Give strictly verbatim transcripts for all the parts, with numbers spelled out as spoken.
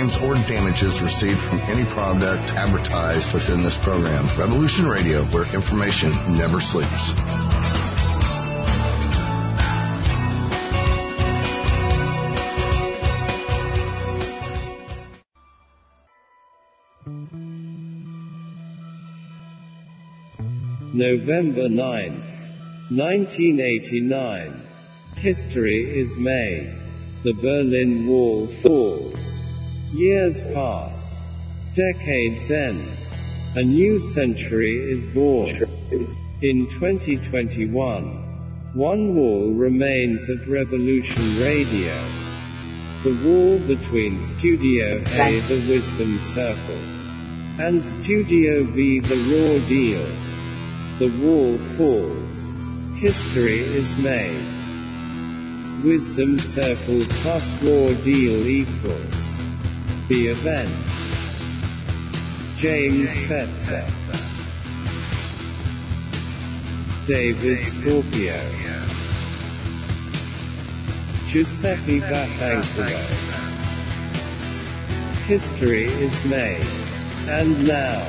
claims or damages received from any product advertised within this program. Revolution Radio, where information never sleeps. November ninth, nineteen eighty-nine. History is made. The Berlin Wall falls. Years pass. Decades end. A new century is born. In twenty twenty-one, one wall remains at Revolution Radio. The wall between Studio A, the Wisdom Circle, and Studio B, the Raw Deal. The wall falls. History is made. Wisdom Circle plus Raw Deal equals the event. James Fetzer, David Scorpio, Giuseppe Vaffanculo. History is made. And now,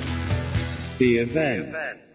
the event.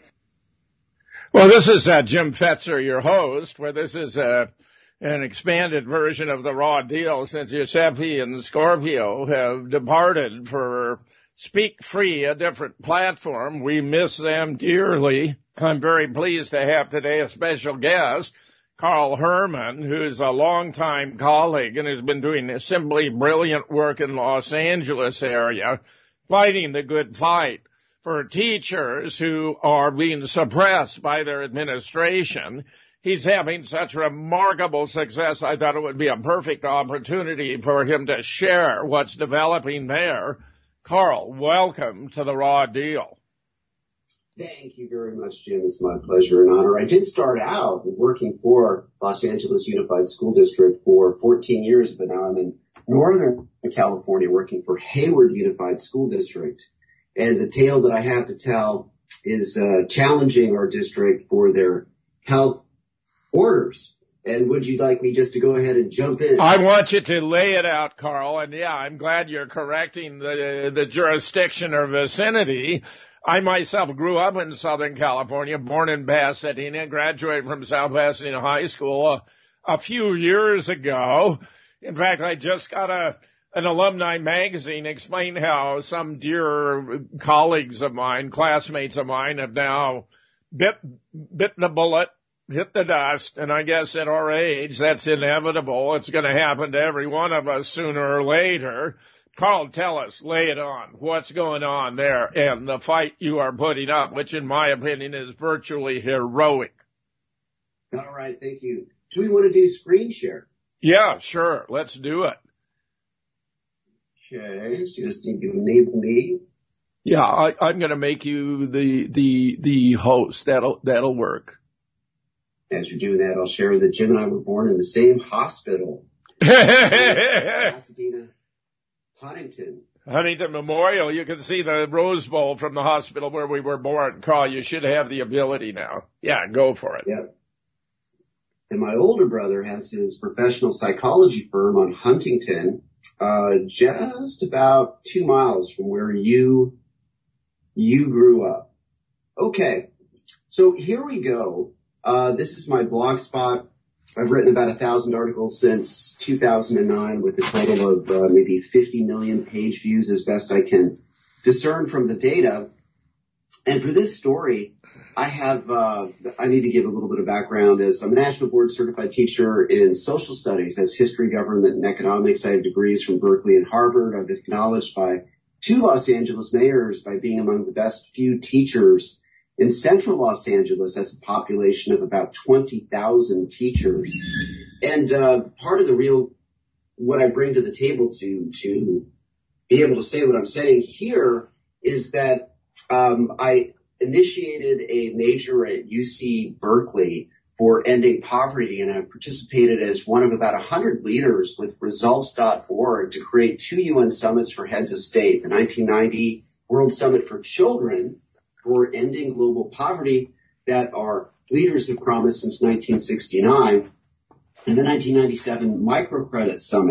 Well, this is uh, Jim Fetzer, your host, where this is uh, an expanded version of the Raw Deal since Giuseppe and Scorpio have departed for Speak Free, a different platform. We miss them dearly. I'm very pleased to have today a special guest, Carl Herman, who's a longtime colleague and has been doing simply brilliant work in Los Angeles area, fighting the good fight for teachers who are being suppressed by their administration. He's having such remarkable success, I thought it would be a perfect opportunity for him to share what's developing there. Carl, welcome to the Raw Deal. Thank you very much, Jim. It's my pleasure and honor. I did start out working for Los Angeles Unified School District for fourteen years, but now I'm in Northern California working for Hayward Unified School District. And the tale that I have to tell is uh, challenging our district for their health orders. And would you like me just to go ahead and jump in? I want you to lay it out, Carl. And yeah, I'm glad you're correcting the the jurisdiction or vicinity. I myself grew up in Southern California, born in Pasadena, graduated from South Pasadena High School a, a few years ago. In fact, I just got a an alumni magazine explained how some dear colleagues of mine, classmates of mine, have now bit, bit the bullet, hit the dust, and I guess at our age, that's inevitable. It's going to happen to every one of us sooner or later. Carl, tell us, lay it on. What's going on there and the fight you are putting up, which in my opinion is virtually heroic. All right, thank you. Do we want to do screen share? Yeah, sure. Let's do it. Okay, so you just need to enable me. Yeah, I, I'm going to make you the the the host. That'll that'll work. As you're doing that, I'll share that Jim and I were born in the same hospital. Pasadena, Huntington. Huntington Memorial. You can see the Rose Bowl from the hospital where we were born. Carl, you should have the ability now. Yeah, go for it. Yep. And my older brother has his professional psychology firm on Huntington. Uh, just about two miles from where you, you grew up. Okay. So here we go. Uh, this is my blog spot. I've written about a thousand articles since two thousand nine with a total of uh, maybe fifty million page views as best I can discern from the data. And for this story, I have, uh, I need to give a little bit of background as I'm a national board certified teacher in social studies as history, government, and economics. I have degrees from Berkeley and Harvard. I've been acknowledged by two Los Angeles mayors by being among the best few teachers in central Los Angeles has a population of about twenty thousand teachers. And, uh, part of the real, what I bring to the table to, to be able to say what I'm saying here is that Um, I initiated a major at U C Berkeley for ending poverty, and I participated as one of about one hundred leaders with results dot org to create two U N summits for heads of state, the nineteen ninety World Summit for Children for ending global poverty that our leaders have promised since nineteen sixty-nine, and the nineteen ninety-seven Microcredit Summit.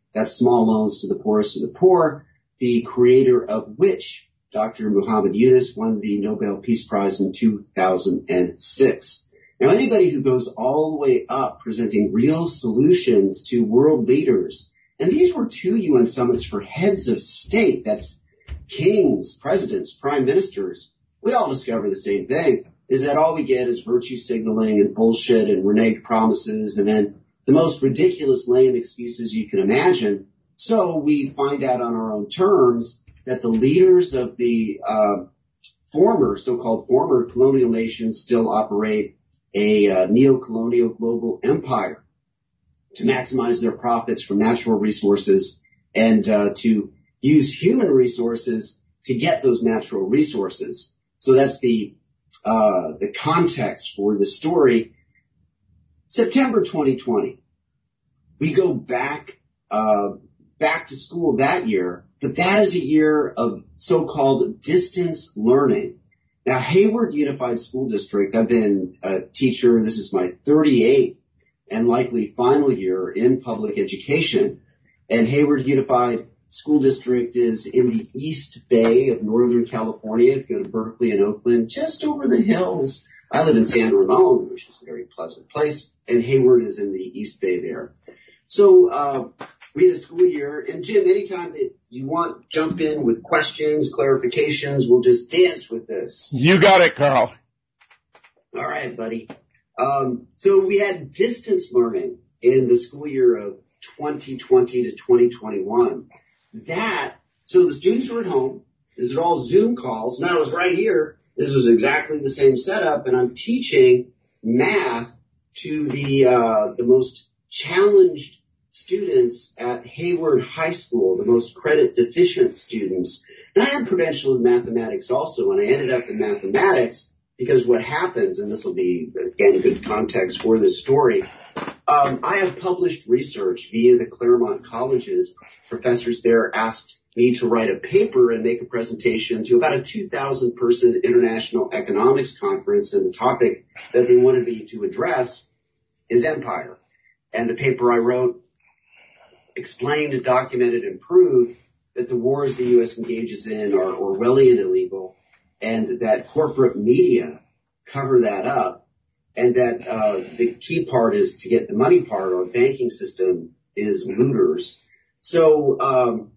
That's Small Loans to the Poorest of the Poor, the creator of which Doctor Muhammad Yunus won the Nobel Peace Prize in two thousand six. Now, anybody who goes all the way up presenting real solutions to world leaders, and these were two U N summits for heads of state, that's kings, presidents, prime ministers, we all discover the same thing, is that all we get is virtue signaling and bullshit and reneged promises and then the most ridiculous, lame excuses you can imagine. So we find out on our own terms that the leaders of the uh, former, so-called former colonial nations still operate a uh, neo-colonial global empire to maximize their profits from natural resources and uh, to use human resources to get those natural resources. So that's the uh, the context for the story. September twenty twenty, we go back uh, back to school that year, but that is a year of so-called distance learning. Now, Hayward Unified School District, I've been a teacher, this is my thirty-eighth and likely final year in public education. And Hayward Unified School District is in the East Bay of Northern California. If you go to Berkeley and Oakland, just over the hills. I live in San Ramon, which is a very pleasant place, and Hayward is in the East Bay there. So, uh, we had a school year, and Jim, anytime that you want, jump in with questions, clarifications, we'll just dance with this. You got it, Carl. All right, buddy. Um, so we had distance learning in the school year of twenty twenty to twenty twenty-one. That, so the students were at home. These are all Zoom calls. And I was right here. This was exactly the same setup, and I'm teaching math to the uh, the most challenged students at Hayward High School, the most credit deficient students. And I had credential in mathematics also, and I ended up in mathematics because what happens, and this will be, again, good context for this story, um, I have published research via the Claremont Colleges. Professors there asked me to write a paper and make a presentation to about a two thousand person international economics conference, and the topic that they wanted me to address is empire. And the paper I wrote explained, documented, and proved that the wars the U S engages in are Orwellian illegal, and that corporate media cover that up, and that uh, the key part is to get the money part. Our banking system is looters. So um,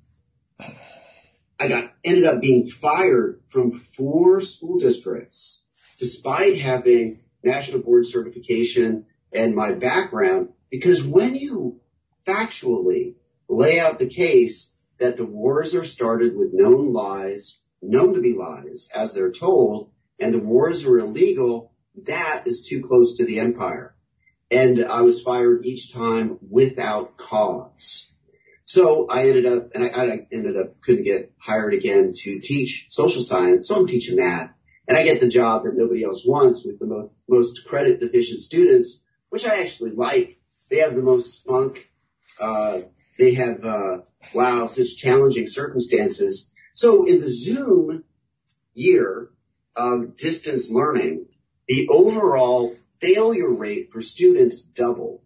I got ended up being fired from four school districts, despite having national board certification and my background, because when you factually lay out the case that the wars are started with known lies, known to be lies, as they're told, and the wars are illegal, that is too close to the empire. And I was fired each time without cause. So I ended up, and I, I ended up, couldn't get hired again to teach social science, so I'm teaching math. And I get the job that nobody else wants with the most, most credit deficient students, which I actually like. They have the most spunk. Uh, they have, uh, wow, such challenging circumstances. So in the Zoom year of distance learning, the overall failure rate for students doubled.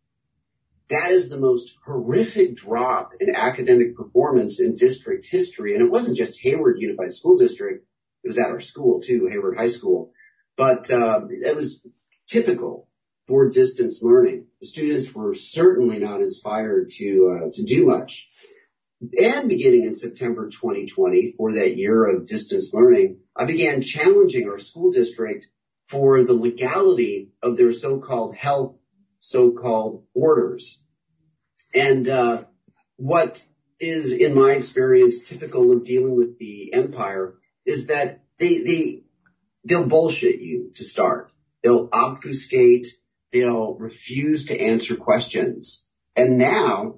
That is the most horrific drop in academic performance in district history. And it wasn't just Hayward Unified School District. It was at our school too, Hayward High School. But uh, it was typical for distance learning. The students were certainly not inspired to uh, to do much. And beginning in September twenty twenty, for that year of distance learning, I began challenging our school district for the legality of their so-called health, so-called orders. And uh, what is, in my experience, typical of dealing with the empire is that they, they, they'll bullshit you to start. They'll obfuscate. They'll refuse to answer questions. And now,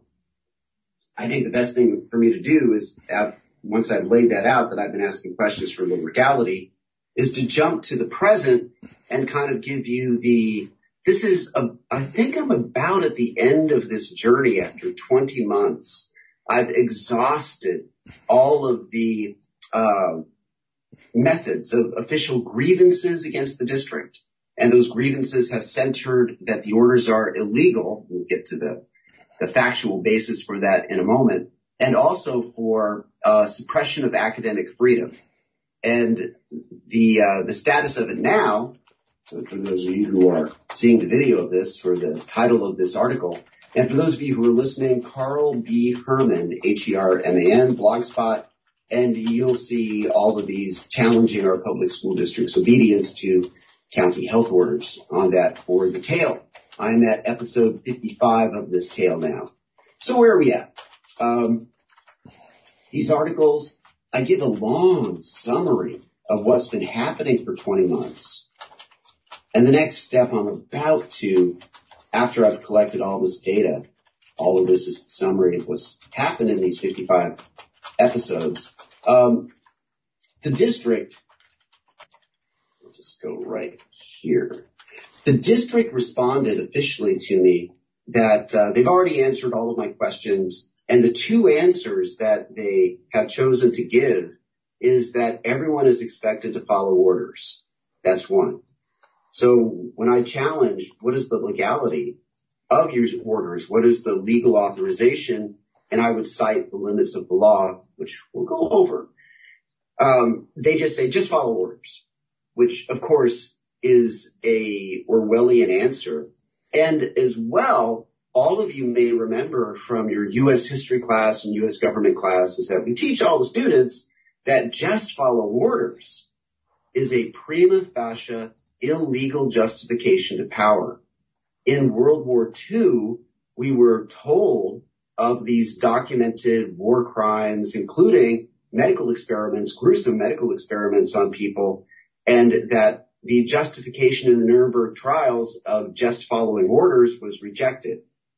I think the best thing for me to do is, have, once I've laid that out, that I've been asking questions for the legality, is to jump to the present and kind of give you the, this is, a, I think I'm about at the end of this journey after twenty months. I've exhausted all of the uh, methods of official grievances against the district. And those grievances have centered that the orders are illegal. We'll get to the the factual basis for that in a moment, and also for uh, suppression of academic freedom. And the uh, the status of it now, so for those of you who are seeing the video of this, for the title of this article, and for those of you who are listening, Carl B. Herman, H E R M A N, Blogspot, and you'll see all of these challenging our public school district's obedience to county health orders on that for the tale. I'm at episode fifty-five of this tale now. So where are we at? Um, these articles, I give a long summary of what's been happening for twenty months. And the next step I'm about to, after I've collected all this data, all of this is the summary of what's happened in these fifty-five episodes. Um, the district, I'll just go right here. The district responded officially to me that uh, they've already answered all of my questions, and the two answers that they have chosen to give is that everyone is expected to follow orders. That's one. So when I challenge what is the legality of your orders, what is the legal authorization, and I would cite the limits of the law, which we'll go over, um, they just say, just follow orders, which, of course, is a Orwellian answer. And as well, all of you may remember from your U S history class and U S government class is that we teach all the students that just follow orders is a prima facie illegal justification to power. In World War Two, we were told of these documented war crimes, including medical experiments, gruesome medical experiments on people, and that the justification in the Nuremberg trials of just following orders was rejected.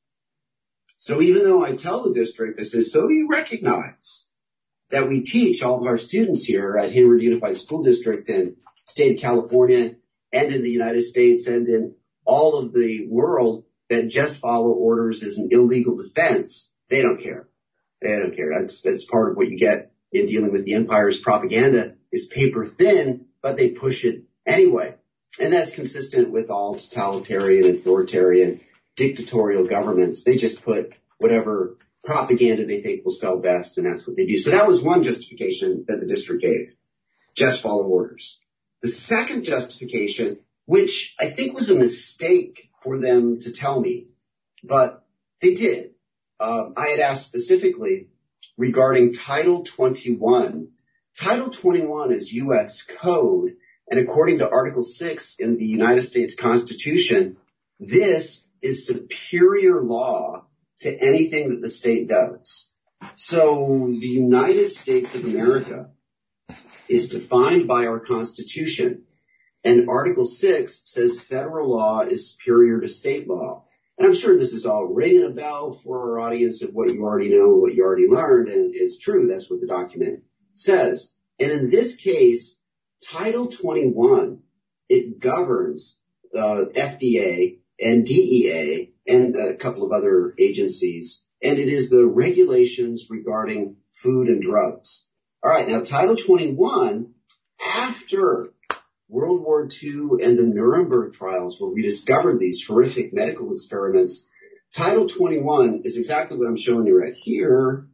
So even though I tell the district, I say, so do you recognize that we teach all of our students here at Hayward Unified School District and state of California and in the United States and in all of the world that just follow orders is an illegal defense? They don't care. They don't care. That's, that's part of what you get in dealing with the empire's propaganda is paper thin, but they push it anyway. And that's consistent with all totalitarian, authoritarian, dictatorial governments. They just put whatever propaganda they think will sell best, and that's what they do. So that was one justification that the district gave. Just follow orders. The second justification, which I think was a mistake for them to tell me, but they did. Um, I had asked specifically regarding Title twenty-one. Title twenty-one is U S code, and according to Article six in the United States Constitution, this is superior law to anything that the state does. So the United States of America is defined by our Constitution, and Article six says federal law is superior to state law. And I'm sure this is all ringing a bell for our audience of what you already know, what you already learned, and it's true. That's what the document says. And in this case, Title twenty-one, it governs uh, F D A and D E A and a couple of other agencies, and it is the regulations regarding food and drugs. All right, now Title twenty-one, after World War Two and the Nuremberg trials where we discovered these horrific medical experiments, Title twenty-one is exactly what I'm showing you right here,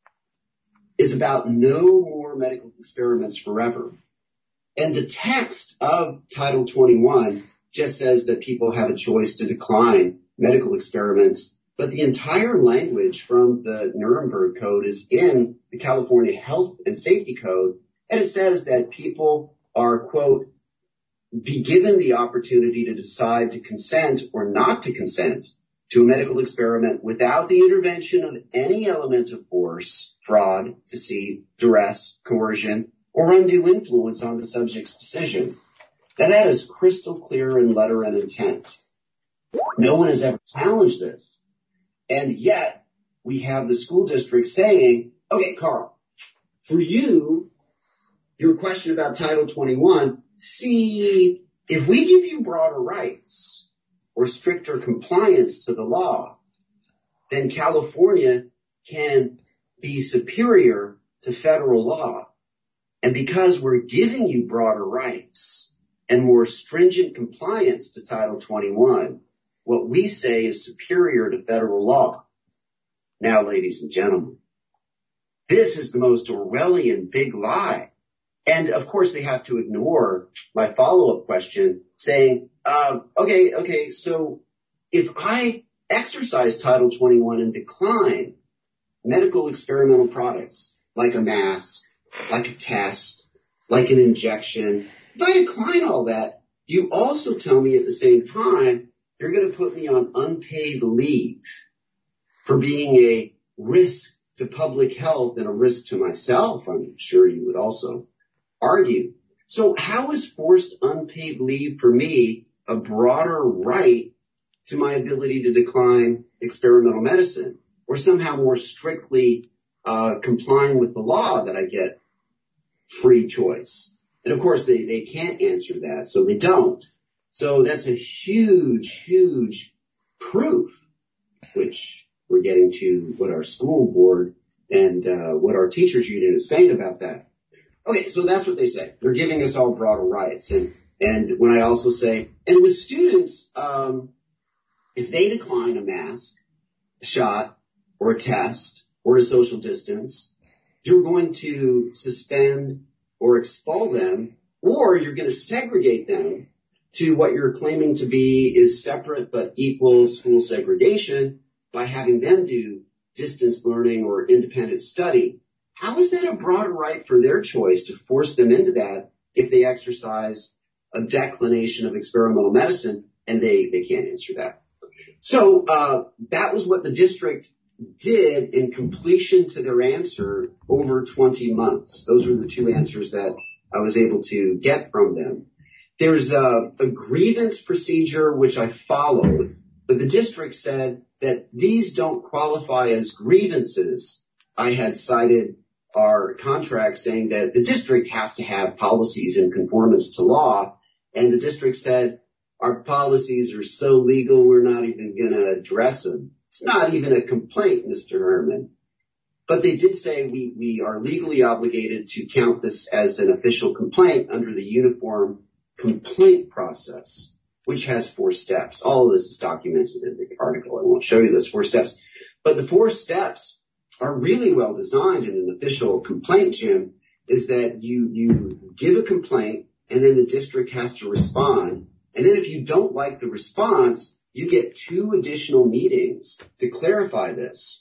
is about no more medical experiments forever. And the text of Title twenty-one just says that people have a choice to decline medical experiments, but the entire language from the Nuremberg Code is in the California Health and Safety Code, and it says that people are, quote, be given the opportunity to decide to consent or not to consent to a medical experiment without the intervention of any element of force, fraud, deceit, duress, coercion, or undue influence on the subject's decision. Now that is crystal clear in letter and intent. No one has ever challenged this. And yet we have the school district saying, okay, Carl, for you, your question about Title twenty-one, see, if we give you broader rights or stricter compliance to the law, then California can be superior to federal law. And because we're giving you broader rights and more stringent compliance to Title twenty-one, what we say is superior to federal law. Now, ladies and gentlemen, this is the most Orwellian big lie. And of course, they have to ignore my follow-up question saying, uh, okay, okay, so if I exercise Title twenty-one and decline medical experimental products like a mask, like a test, like an injection, if I decline all that, you also tell me at the same time you're going to put me on unpaid leave for being a risk to public health and a risk to myself, I'm sure you would also argue. So how is forced unpaid leave for me a broader right to my ability to decline experimental medicine, or somehow more strictly uh, complying with the law that I get free choice? And of course, they, they can't answer that, so they don't. So that's a huge, huge proof, which we're getting to what our school board and uh, what our teachers union is saying about that. Okay, so that's what they say. They're giving us all broader rights. And, and when I also say, and with students, um, if they decline a mask, a shot, or a test, or a social distance, you're going to suspend or expel them, or you're going to segregate them to what you're claiming to be is separate but equal school segregation by having them do distance learning or independent study. How is that a broader right for their choice to force them into that if they exercise a declination of experimental medicine? And they, they can't answer that. So uh, that was what the district did in completion to their answer over twenty months. Those were the two answers that I was able to get from them. There's a, a grievance procedure which I followed, but the district said that these don't qualify as grievances. I had cited our contract saying that the district has to have policies in conformance to law, and the district said our policies are so legal we're not even going to address them. It's not even a complaint, Mister Herman. But they did say we, we are legally obligated to count this as an official complaint under the uniform complaint process, which has four steps. All of this is documented in the article. I won't show you those four steps. But the four steps are really well designed in an official complaint, Jim, is that you, you give a complaint and then the district has to respond. And then if you don't like the response, you get two additional meetings to clarify this.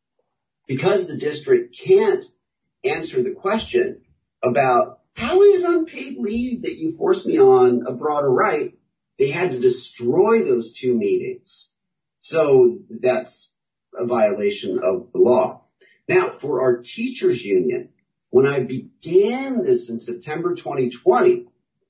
Because the district can't answer the question about how is unpaid leave that you forced me on a broader right, they had to destroy those two meetings. So that's a violation of the law. Now, for our teachers union, when I began this in September twenty twenty,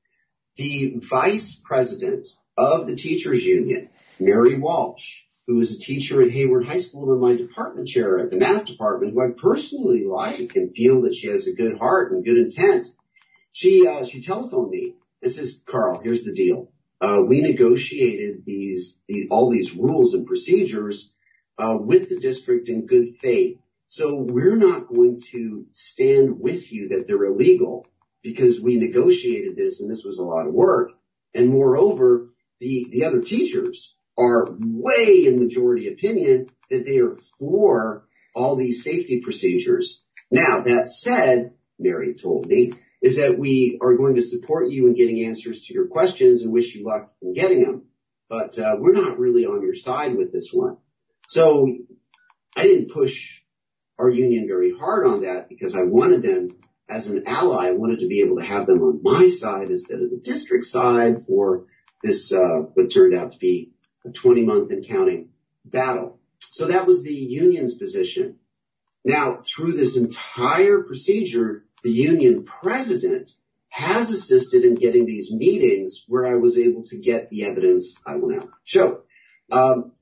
the vice president of the teachers union, Mary Walsh, who is a teacher at Hayward High School and my department chair at the math department, who I personally like and feel that she has a good heart and good intent, she uh, she telephoned me and says, Carl, here's the deal. Uh, we negotiated these, these all these rules and procedures uh, with the district in good faith. So we're not going to stand with you that they're illegal because we negotiated this and this was a lot of work. And moreover, the, the other teachers are way in majority opinion that they are for all these safety procedures. Now, that said, Mary told me, is that we are going to support you in getting answers to your questions and wish you luck in getting them. But uh, we're not really on your side with this one. So I didn't push our union very hard on that because I wanted them as an ally. I wanted to be able to have them on my side instead of the district side for this, uh, what turned out to be a twenty month and counting battle. So that was the union's position. Now, through this entire procedure, the union president has assisted in getting these meetings where I was able to get the evidence I will now show. Um,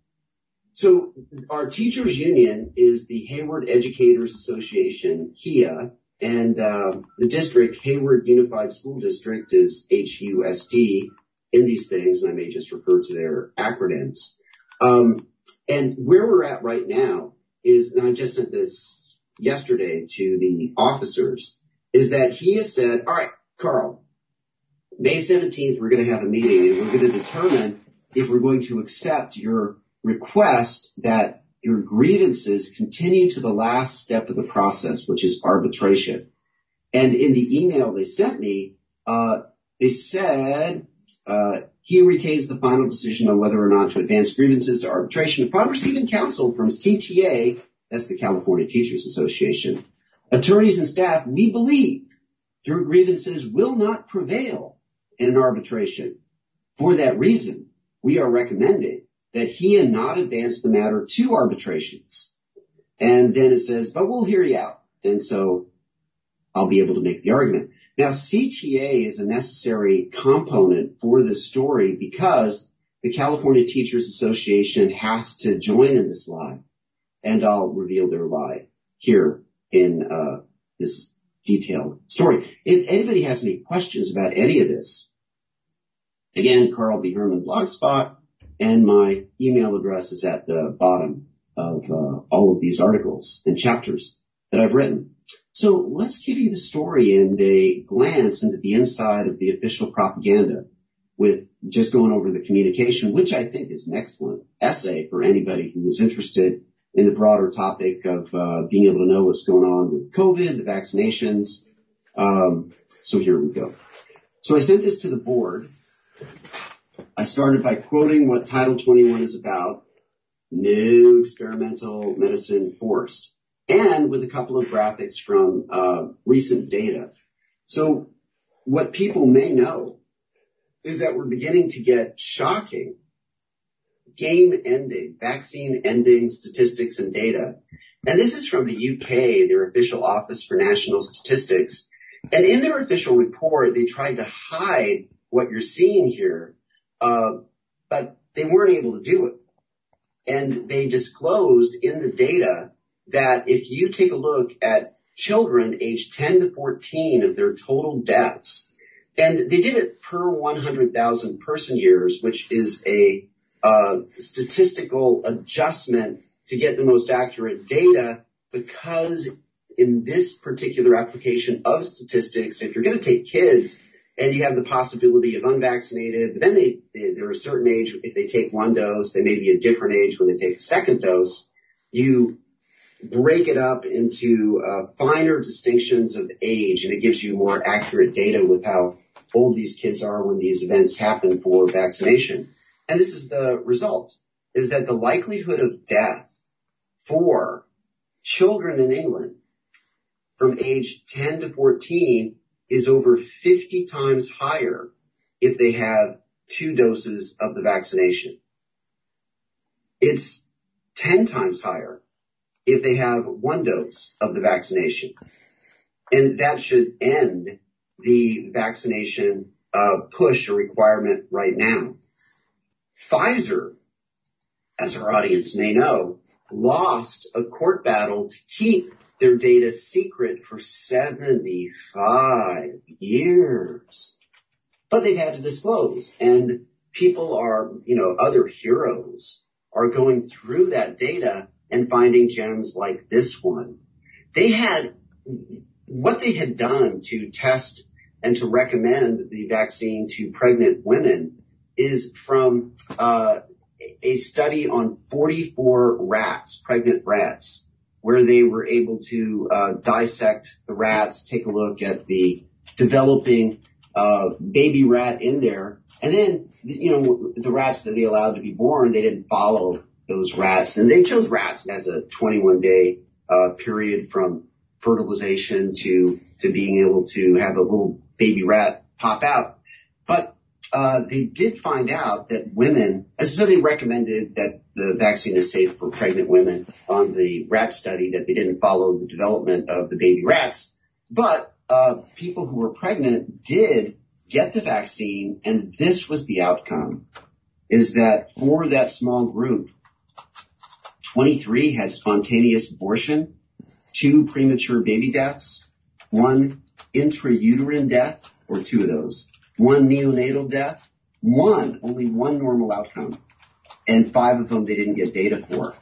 so our teachers union is the Hayward Educators Association, H E A, and uh, the district, Hayward Unified School District, is H U S D in these things, and I may just refer to their acronyms. Um, and where we're at right now is, and I just sent this yesterday to the officers, is that he has said, all right, Carl, May seventeenth, we're going to have a meeting and we're going to determine if we're going to accept your request that your grievances continue to the last step of the process, which is arbitration. And in the email they sent me, uh, they said, uh, he retains the final decision on whether or not to advance grievances to arbitration upon receiving counsel from C T A, that's the California Teachers Association. Attorneys and staff, we believe your grievances will not prevail in an arbitration. For that reason, we are recommending that he not advance the matter to arbitrations. And then it says, but we'll hear you out. And so I'll be able to make the argument. Now, C T A is a necessary component for this story because the California Teachers Association has to join in this lie. And I'll reveal their lie here in uh, this detailed story. If anybody has any questions about any of this, again, Carl B. Herman Blogspot, and my email address is at the bottom of uh, all of these articles and chapters that I've written. So let's give you the story and a glance into the inside of the official propaganda with just going over the communication, which I think is an excellent essay for anybody who is interested in the broader topic of uh, being able to know what's going on with COVID, the vaccinations. Um, so here we go. So I sent this to the board. I started by quoting what Title twenty-one is about, no experimental medicine forced, and with a couple of graphics from uh, recent data. So what people may know is that we're beginning to get shocking game-ending, vaccine-ending statistics and data. And this is from the U K, their official Office for National Statistics. And in their official report, they tried to hide what you're seeing here, uh, but they weren't able to do it. And they disclosed in the data that if you take a look at children aged ten to fourteen of their total deaths, and they did it per one hundred thousand person years, which is a uh, statistical adjustment to get the most accurate data, because in this particular application of statistics, if you're going to take kids and you have the possibility of unvaccinated, but then they, they, they're a certain age, if they take one dose, they may be a different age when they take a second dose, you break it up into uh, finer distinctions of age, and it gives you more accurate data with how old these kids are when these events happen for vaccination. And this is the result, is that the likelihood of death for children in England from age ten to fourteen is over fifty times higher if they have two doses of the vaccination. It's ten times higher if they have one dose of the vaccination. And that should end the vaccination uh, push or requirement right now. Pfizer, as our audience may know, lost a court battle to keep their data secret for seventy-five years. But they've had to disclose, and people are, you know, other heroes are going through that data and finding gems like this one. They had, what they had done to test and to recommend the vaccine to pregnant women is from uh, a study on forty-four rats, pregnant rats, where they were able to uh, dissect the rats, take a look at the developing uh, baby rat in there. And then, you know, the rats that they allowed to be born, they didn't follow those rats. And they chose rats as a twenty-one day uh, period from fertilization to, to being able to have a little baby rat pop out. But uh, they did find out that women, as so they recommended that the vaccine is safe for pregnant women on the rat study, that they didn't follow the development of the baby rats. But uh, people who were pregnant did get the vaccine, and this was the outcome, is that for that small group, twenty-three had spontaneous abortion, two premature baby deaths, one intrauterine death, or two of those, one neonatal death, one, only one normal outcome, and five of them they didn't get data for.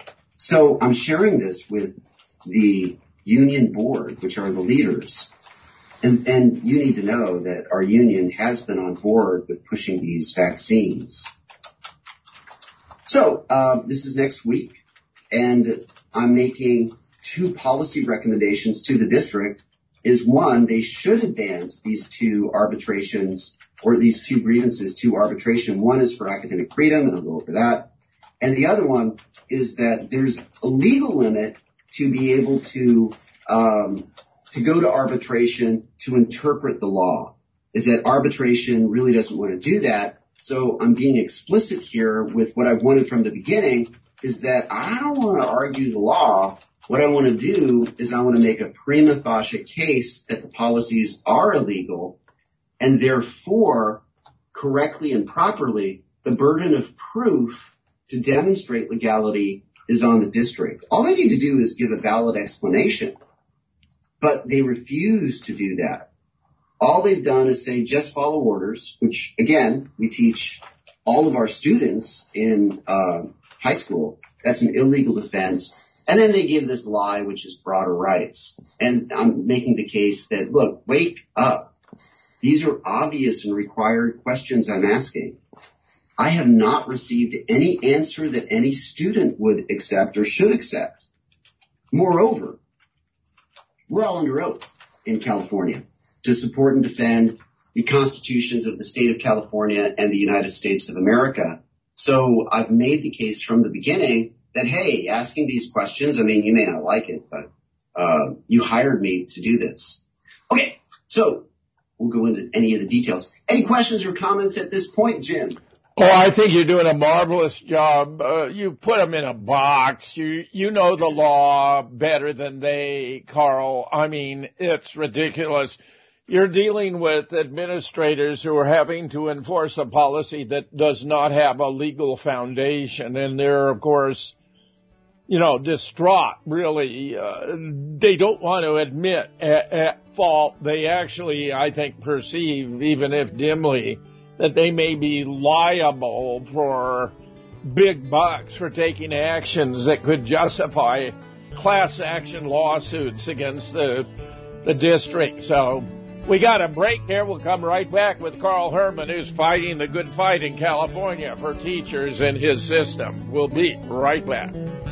So I'm sharing this with the union board, which are the leaders. And, and you need to know that our union has been on board with pushing these vaccines. So uh, this is next week. and I'm making two policy recommendations to the district. Is one, they should advance these two arbitrations or these two grievances to arbitration. One is for academic freedom, and I'll go over that. And the other one is that there's a legal limit to be able to um, to go to arbitration to interpret the law. Is that arbitration really doesn't want to do that. So I'm being explicit here with what I've wanted from the beginning is that I don't want to argue the law. What I want to do is I want to make a prima facie case that the policies are illegal, and therefore, correctly and properly, the burden of proof to demonstrate legality is on the district. All they need to do is give a valid explanation, but they refuse to do that. All they've done is say, just follow orders, which, again, we teach all of our students in uh, high school. That's an illegal defense. And then they give this lie, which is broader rights. And I'm making the case that, look, wake up. These are obvious and required questions I'm asking. I have not received any answer that any student would accept or should accept. Moreover, we're all under oath in California to support and defend the constitutions of the state of California and the United States of America. So I've made the case from the beginning that, hey, asking these questions, I mean, you may not like it, but uh, you hired me to do this. Okay, so we'll go into any of the details. Any questions or comments at this point, Jim? Oh, I think you're doing a marvelous job. Uh, you put them in a box. You you know the law better than they, Carl. I mean, it's ridiculous. You're dealing with administrators who are having to enforce a policy that does not have a legal foundation, and they're, of course, you know, distraught, really. Uh, they don't want to admit at, at fault. They actually, I think, perceive, even if dimly, that they may be liable for big bucks for taking actions that could justify class action lawsuits against the the district. So we got a break here. We'll come right back with Carl Herman, who's fighting the good fight in California for teachers in his system. We'll be right back.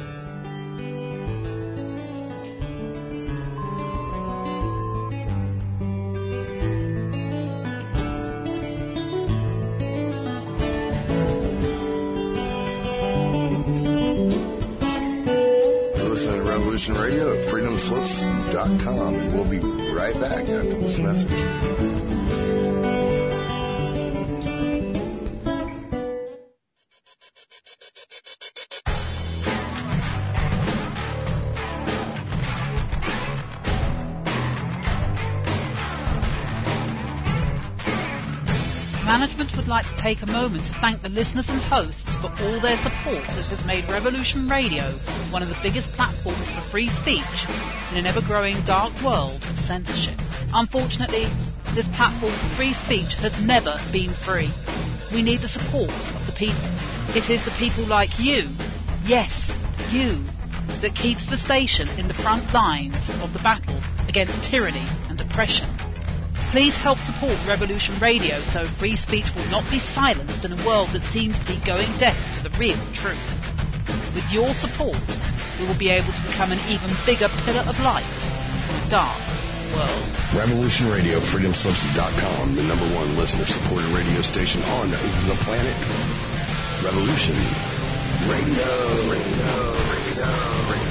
Radio at freedom slips dot com, and we'll be right back after this message. Management would like to take a moment to thank the listeners and hosts for all their support that has made Revolution Radio one of the biggest platforms for free speech in an ever-growing dark world of censorship. Unfortunately, this platform for free speech has never been free. We need the support of the people. It is the people like you, yes, you, that keeps the station in the front lines of the battle against tyranny and oppression. Please help support Revolution Radio so free speech will not be silenced in a world that seems to be going deaf to the real truth. With your support, we will be able to become an even bigger pillar of light in a dark world. Revolution Radio, freedom slips dot com, the number one listener-supported radio station on the planet. Revolution Radio, Radio, Radio, Radio.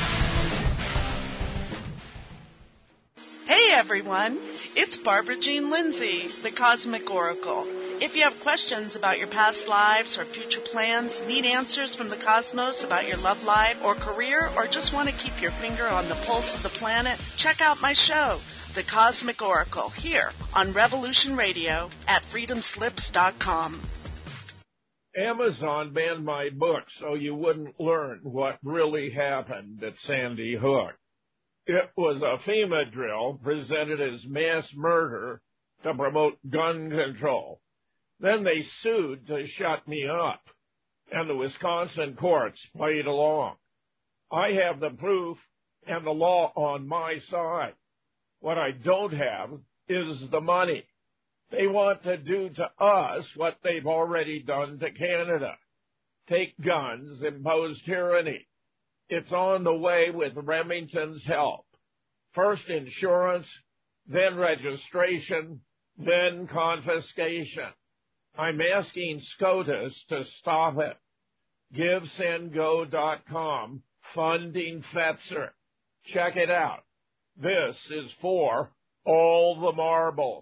Hey everyone, it's Barbara Jean Lindsay, the Cosmic Oracle. If you have questions about your past lives or future plans, need answers from the cosmos about your love life or career, or just want to keep your finger on the pulse of the planet, check out my show, The Cosmic Oracle, here on Revolution Radio at freedom slips dot com. Amazon banned my book so you wouldn't learn what really happened at Sandy Hook. It was a FEMA drill presented as mass murder to promote gun control. Then they sued to shut me up, and the Wisconsin courts played along. I have the proof and the law on my side. What I don't have is the money. They want to do to us what they've already done to Canada. Take guns, impose tyranny. It's on the way with Remington's help. First insurance, then registration, then confiscation. I'm asking SCOTUS to stop it. Give Send Go dot com, funding Fetzer. Check it out. This is for all the marbles.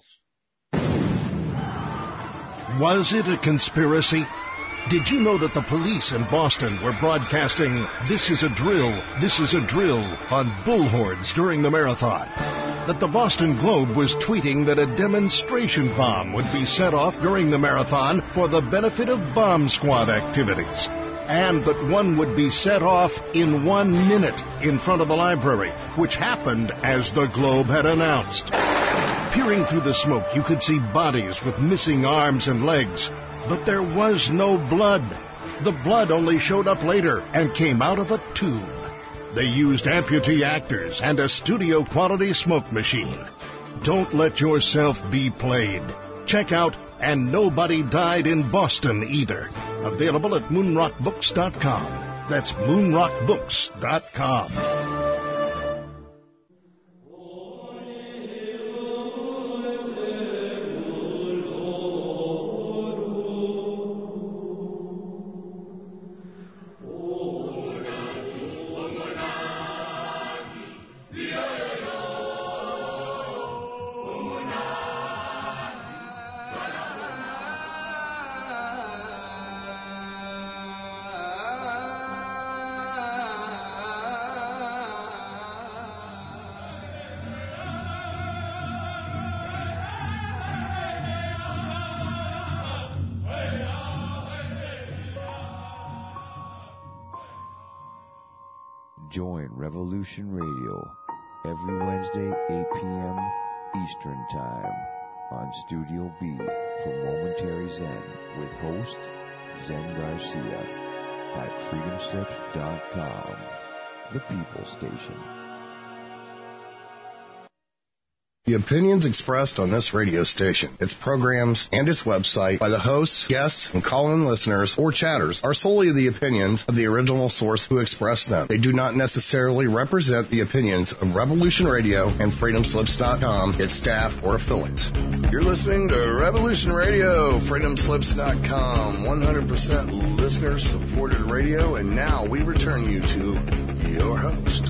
Was it a conspiracy? Did you know that the police in Boston were broadcasting, "This is a drill, this is a drill," on bullhorns during the marathon? That the Boston Globe was tweeting that a demonstration bomb would be set off during the marathon for the benefit of bomb squad activities? And that one would be set off in one minute in front of the library, which happened as the Globe had announced. Peering through the smoke, you could see bodies with missing arms and legs. But there was no blood. The blood only showed up later and came out of a tube. They used amputee actors and a studio-quality smoke machine. Don't let yourself be played. Check out And Nobody Died in Boston Either. Available at moonrock books dot com. That's moonrock books dot com. Join Revolution Radio every Wednesday, eight p.m. Eastern Time on Studio B for Momentary Zen with host Zen Garcia at freedom slips dot com, the People Station. The opinions expressed on this radio station, its programs, and its website by the hosts, guests, and call-in listeners or chatters are solely the opinions of the original source who expressed them. They do not necessarily represent the opinions of Revolution Radio and freedom slips dot com, its staff, or affiliates. You're listening to Revolution Radio, freedom slips dot com, one hundred percent listener-supported radio, and now we return you to your host.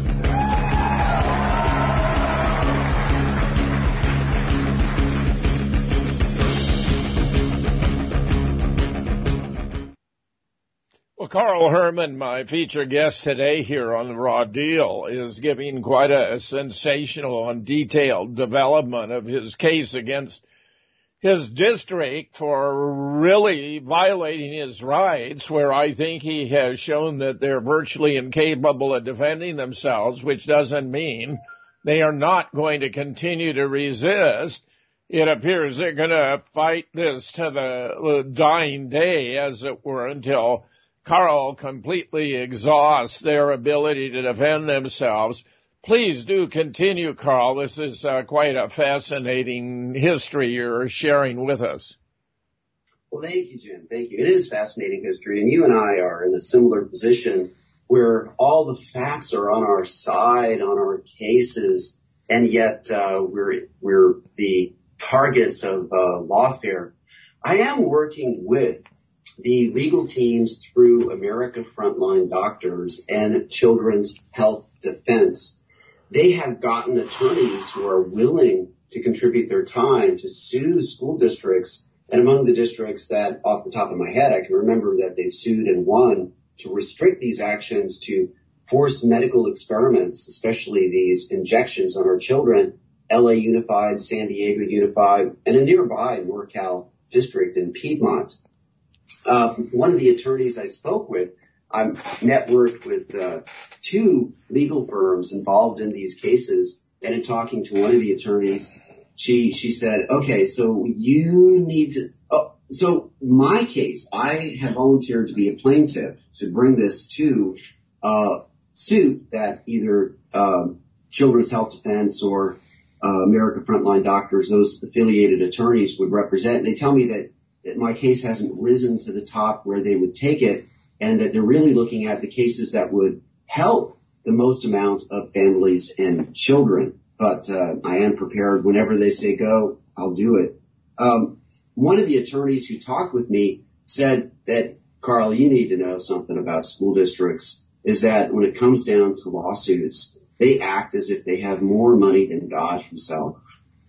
Well, Carl Herman, my featured guest today here on The Raw Deal, is giving quite a sensational and detailed development of his case against his district for really violating his rights, where I think he has shown that they're virtually incapable of defending themselves, which doesn't mean they are not going to continue to resist. It appears they're going to fight this to the dying day, as it were, until Carl completely exhausts their ability to defend themselves. Please do continue, Carl. This is uh, quite a fascinating history you're sharing with us. Well, thank you, Jim. Thank you. It is fascinating history, and you and I are in a similar position where all the facts are on our side, on our cases, and yet uh, we're we're the targets of uh, lawfare. I am working with the legal teams through America Frontline Doctors and Children's Health Defense. They have gotten attorneys who are willing to contribute their time to sue school districts. And among the districts that, off the top of my head, I can remember that they've sued and won to restrict these actions to force medical experiments, especially these injections on our children, L A Unified, San Diego Unified, and a nearby NorCal district in Piedmont. Uh, one of the attorneys I spoke with, I'm networked with uh, two legal firms involved in these cases, and in talking to one of the attorneys, she she said, okay, so you need to, oh, so my case, I have volunteered to be a plaintiff to bring this to a suit that either um, Children's Health Defense or uh, America Frontline Doctors, those affiliated attorneys would represent. And they tell me that that my case hasn't risen to the top where they would take it, and that they're really looking at the cases that would help the most amount of families and children. But uh, I am prepared. Whenever they say go, I'll do it. Um, one of the attorneys who talked with me said that, Carl, you need to know something about school districts, is that when it comes down to lawsuits, they act as if they have more money than God himself.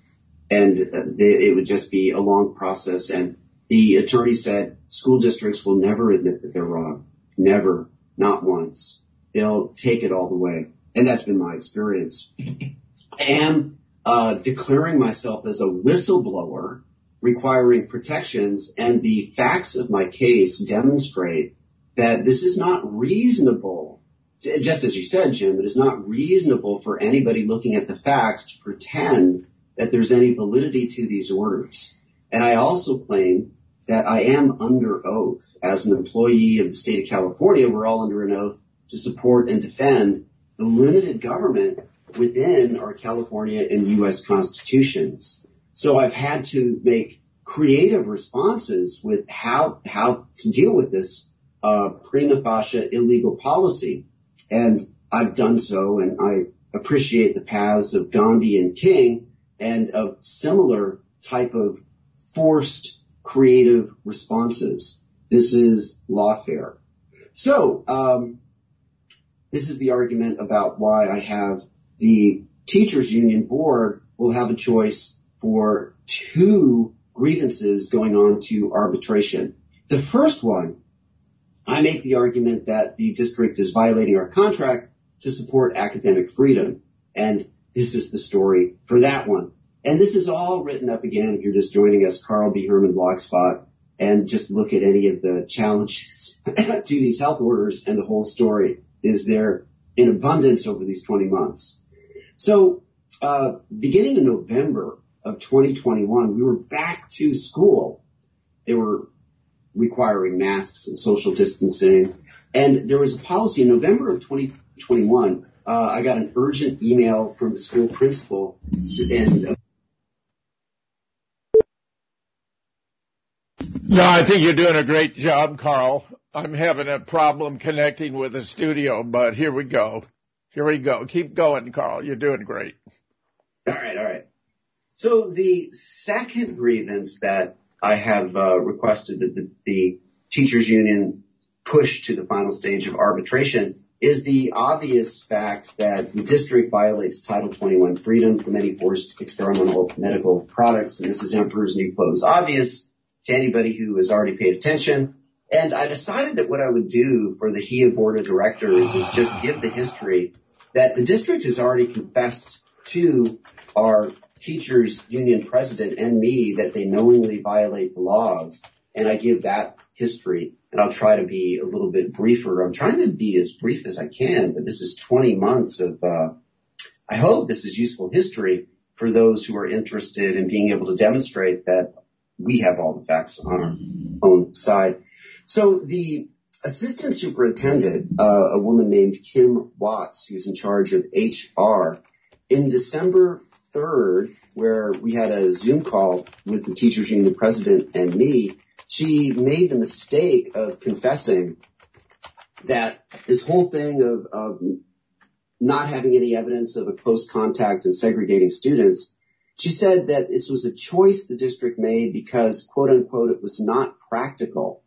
And uh, they, it would just be a long process. And the attorney said school districts will never admit that they're wrong. Never. Not once. They'll take it all the way. And that's been my experience. I am uh, declaring myself as a whistleblower requiring protections, and the facts of my case demonstrate that this is not reasonable. Just as you said, Jim, it is not reasonable for anybody looking at the facts to pretend that there's any validity to these orders. And I also claim that I am under oath. As an employee of the state of California, we're all under an oath to support and defend the limited government within our California and U S constitutions. So I've had to make creative responses with how how to deal with this uh, prima facie illegal policy. And I've done so, and I appreciate the paths of Gandhi and King and of similar type of forced creative responses. This is lawfare. So um, this is the argument about why I have the teachers union board will have a choice for two grievances going on to arbitration. The first one, I make the argument that the district is violating our contract to support academic freedom. And this is the story for that one. And this is all written up again, if you're just joining us, Carl B. Herman Blogspot, and just look at any of the challenges to these health orders, and the whole story is there in abundance over these twenty months. So uh beginning in November of twenty twenty-one, we were back to school. They were requiring masks and social distancing. And there was a policy in November of twenty twenty-one. Uh, I got an urgent email from the school principal. And uh, no, I think you're doing a great job, Carl. I'm having a problem connecting with the studio, but here we go. Here we go. Keep going, Carl. You're doing great. All right, all right. So the second grievance that I have uh, requested that the, the teachers union push to the final stage of arbitration is the obvious fact that the district violates Title twenty-one freedom from any forced experimental medical products. And this is Emperor's New Clothes obvious to anybody who has already paid attention. And I decided that what I would do for the H I A board of directors is just give the history that the district has already confessed to our teachers union president and me that they knowingly violate the laws. And I give that history, and I'll try to be a little bit briefer. I'm trying to be as brief as I can, but this is twenty months of, uh, I hope this is useful history for those who are interested in being able to demonstrate that we have all the facts on our own side. So the assistant superintendent, uh, a woman named Kim Watts, who's in charge of H R, in December third, where we had a Zoom call with the teachers union president and me, she made the mistake of confessing that this whole thing of, of not having any evidence of a close contact and segregating students, she said that this was a choice the district made because, quote unquote, it was not practical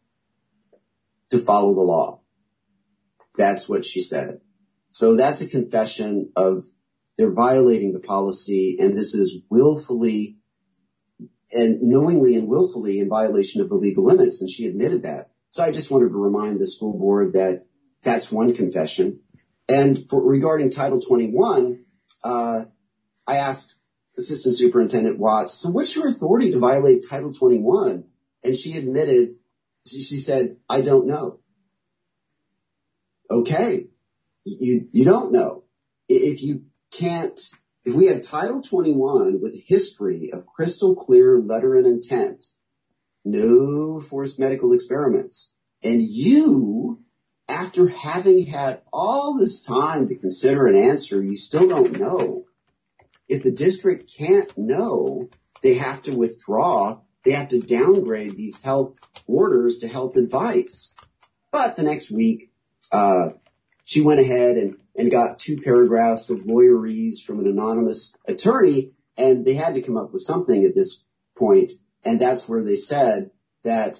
to follow the law. That's what she said. So that's a confession of they're violating the policy, and this is willfully and knowingly and willfully in violation of the legal limits, and she admitted that. So I just wanted to remind the school board that that's one confession. And for, regarding Title twenty-one, uh, I asked Assistant Superintendent Watts, so what's your authority to violate Title twenty-one? And she admitted, she said, I don't know. Okay, you, you don't know. If you can't, if we have Title twenty-one with a history of crystal clear letter and intent, no forced medical experiments, and you, after having had all this time to consider an answer, you still don't know. If the district can't know, they have to withdraw. They have to downgrade these health orders to health advice. But the next week, uh, she went ahead and, and got two paragraphs of lawyerese from an anonymous attorney, and they had to come up with something at this point, and that's where they said that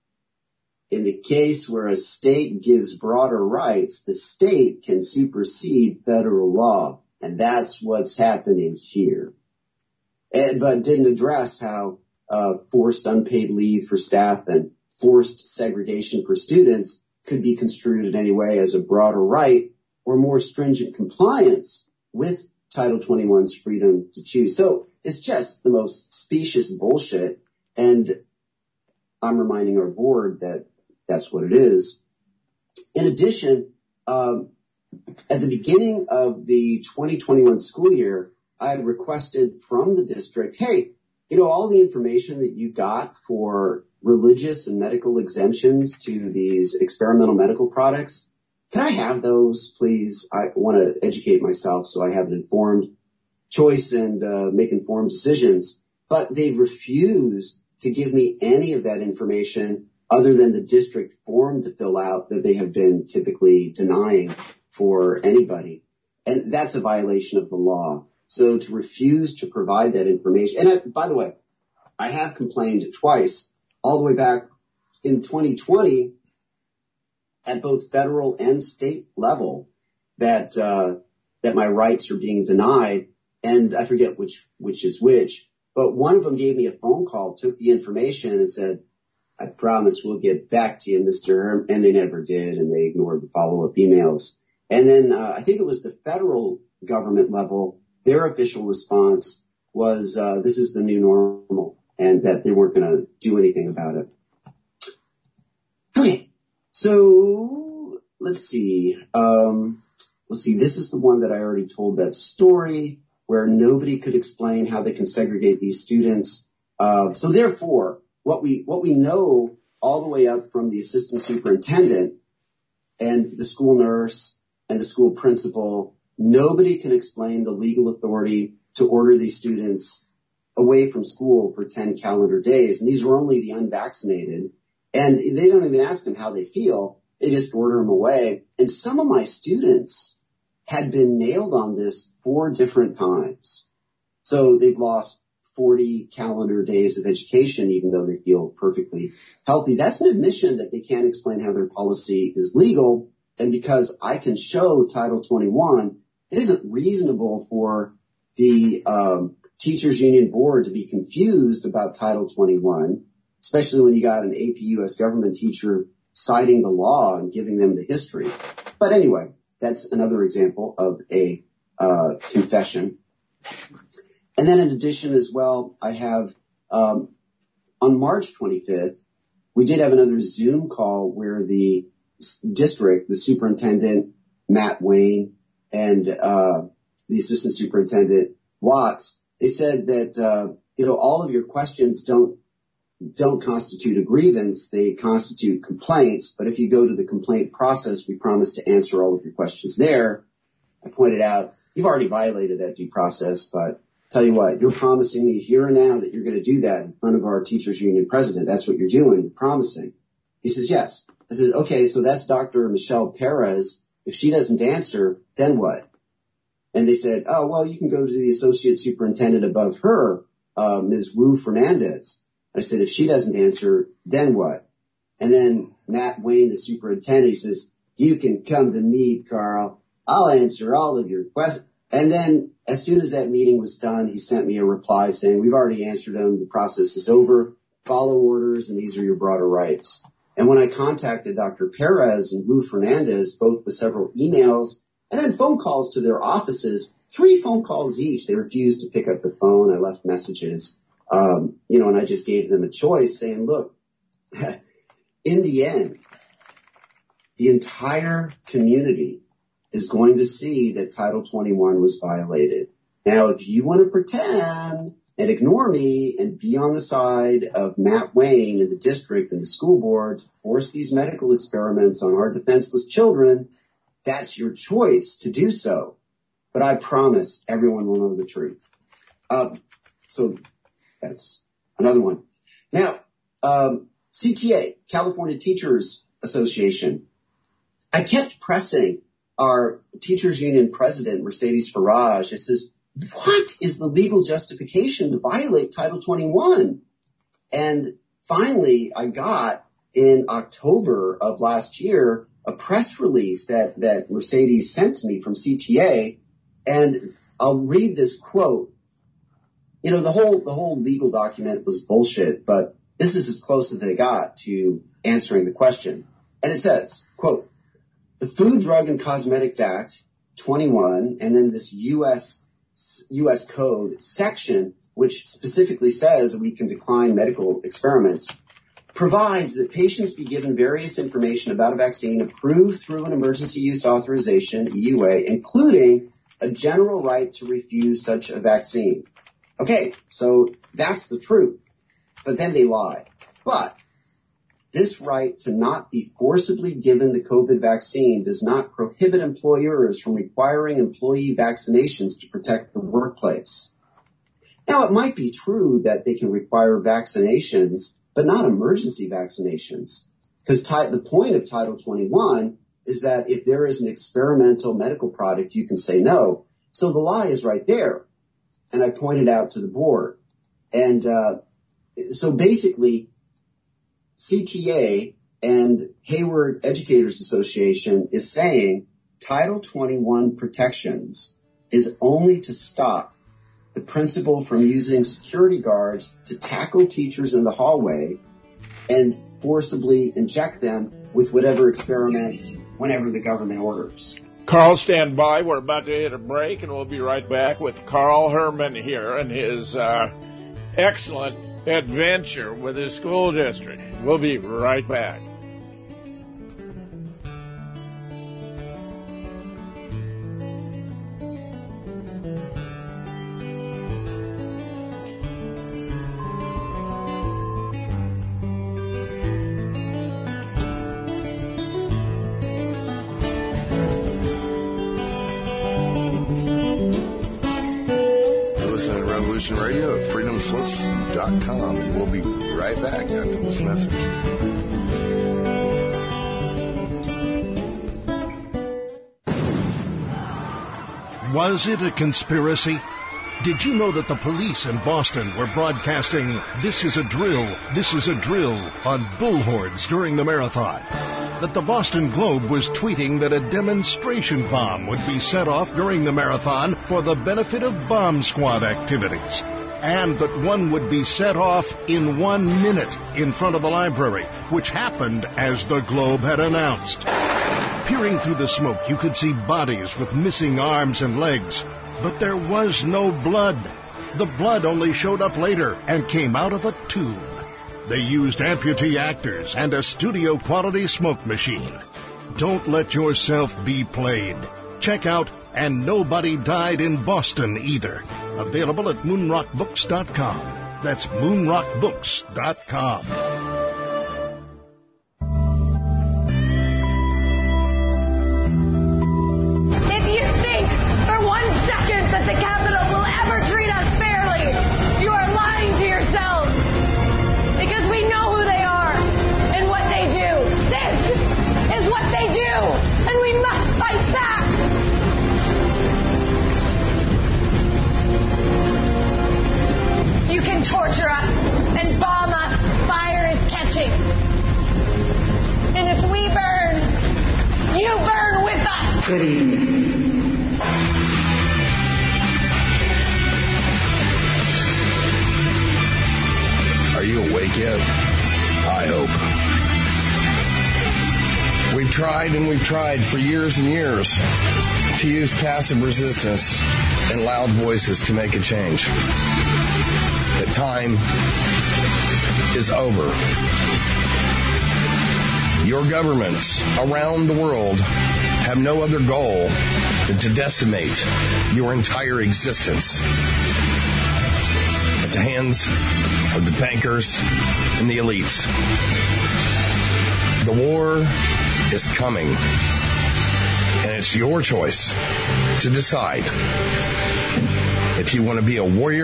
in the case where a state gives broader rights, the state can supersede federal law, and that's what's happening here. And, but didn't address how uh, forced unpaid leave for staff and forced segregation for students could be construed in any way as a broader right or more stringent compliance with Title twenty-one's freedom to choose. So it's just the most specious bullshit, and I'm reminding our board that that's what it is. In addition, um, at the beginning of the twenty twenty-one school year, I had requested from the district, hey, you know, all the information that you got for religious and medical exemptions to these experimental medical products, can I have those, please? I want to educate myself so I have an informed choice and uh, make informed decisions. But they refused to give me any of that information other than the district form to fill out that they have been typically denying for anybody. And that's a violation of the law. So to refuse to provide that information, and I, by the way, I have complained twice, all the way back in twenty twenty, at both federal and state level, that uh, that my rights are being denied, and I forget which which is which. But one of them gave me a phone call, took the information, and said, "I promise we'll get back to you, Mister Herm," and they never did, and they ignored the follow-up emails. And then uh, I think it was the federal government level. Their official response was, uh, this is the new normal, and that they weren't going to do anything about it. Okay, so let's see. Um, let's see, this is the one that I already told that story where nobody could explain how they can segregate these students. Uh, so therefore, what we what we know all the way up from the assistant superintendent and the school nurse and the school principal, nobody can explain the legal authority to order these students away from school for ten calendar days. And these are only the unvaccinated. And they don't even ask them how they feel. They just order them away. And some of my students had been nailed on this four different times. So they've lost forty calendar days of education, even though they feel perfectly healthy. That's an admission that they can't explain how their policy is legal. And because I can show Title twenty-one, it isn't reasonable for the um, Teachers Union Board to be confused about Title twenty-one, especially when you got an A P U S government teacher citing the law and giving them the history. But anyway, that's another example of a uh, confession. And then in addition as well, I have um, on March twenty-fifth, we did have another Zoom call where the district, the superintendent, Matt Wayne, and uh, the assistant superintendent, Watts, they said that, uh, you know, all of your questions don't don't constitute a grievance. They constitute complaints. But if you go to the complaint process, we promise to answer all of your questions there. I pointed out, you've already violated that due process, but tell you what, you're promising me here and now that you're going to do that in front of our teachers union president. That's what you're doing. You're promising. He says, yes. I said, okay, so that's Doctor Michelle Perez. If she doesn't answer, then what? And they said, oh, well, you can go to the associate superintendent above her, uh, Miz Wu Fernandez. I said, if she doesn't answer, then what? And then Matt Wayne, the superintendent, he says, you can come to me, Carl. I'll answer all of your questions. And then as soon as that meeting was done, he sent me a reply saying, we've already answered them. The process is over. Follow orders, and these are your broader rights. And when I contacted Doctor Perez and Wu Fernandez, both with several emails and then phone calls to their offices, three phone calls each, they refused to pick up the phone. I left messages. Um, you know, and I just gave them a choice saying, look, in the end, the entire community is going to see that Title twenty-one was violated. Now, if you want to pretend and ignore me and be on the side of Matt Wayne and the district and the school board to force these medical experiments on our defenseless children, that's your choice to do so. But I promise everyone will know the truth. Um, so that's another one. Now, um, C T A, California Teachers Association. I kept pressing our teachers union president, Mercedes Faraj, it says, what is the legal justification to violate Title twenty-one? And finally, I got in October of last year a press release that, that Mercedes sent to me from C T A, and I'll read this quote. You know, the whole the whole legal document was bullshit, but this is as close as they got to answering the question. And it says, quote, the Food, Drug, and Cosmetic Act twenty-one, and then this U S U S Code section, which specifically says that we can decline medical experiments, provides that patients be given various information about a vaccine approved through an emergency use authorization, E U A, including a general right to refuse such a vaccine. Okay, so that's the truth. But then they lie. But this right to not be forcibly given the COVID vaccine does not prohibit employers from requiring employee vaccinations to protect the workplace. Now, it might be true that they can require vaccinations, but not emergency vaccinations. Because t- the point of Title twenty-one is that if there is an experimental medical product, you can say no. So the lie is right there. And I pointed out to the board. And uh, so basically, C T A and Hayward Educators Association is saying Title twenty-one protections is only to stop the principal from using security guards to tackle teachers in the hallway and forcibly inject them with whatever experiments whenever the government orders. Carl, stand by. We're about to hit a break, and we'll be right back with Carl Herman here and his uh, excellent adventure with his school district. We'll be right back. Radio at freedom slips dot com, and we'll be right back after this message. Was it a conspiracy? Did you know that the police in Boston were broadcasting "This is a drill, this is a drill" on bullhorns during the marathon? That the Boston Globe was tweeting that a demonstration bomb would be set off during the marathon for the benefit of bomb squad activities, and that one would be set off in one minute in front of the library, which happened as the Globe had announced. Peering through the smoke, you could see bodies with missing arms and legs, but there was no blood. The blood only showed up later and came out of a tube. They used amputee actors and a studio-quality smoke machine. Don't let yourself be played. Check out And Nobody Died in Boston Either. Available at moon rock books dot com. That's moon rock books dot com. If you think for one second that the Capitol will ever treat us fairly, you are lying to yourselves. Because we know who they are and what they do. This is what they do, and we must fight back. You can torture us and bomb us. Fire is catching. And if we burn, you burn with us. Good evening. Are you awake yet? I hope. We've tried and we've tried for years and years to use passive resistance and loud voices to make a change. The time is over. Your governments around the world have no other goal than to decimate your entire existence at the hands of the bankers and the elites. The war is coming, and it's your choice to decide if you want to be a warrior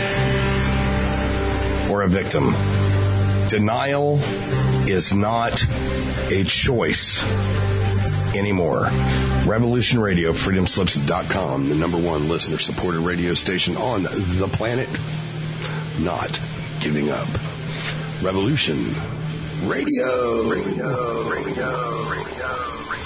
or a victim. Denial is not a choice. anymore. Revolution Radio, freedom slips dot com, the number one listener-supported radio station on the planet. Not giving up. Revolution Radio. Radio. Radio. Radio.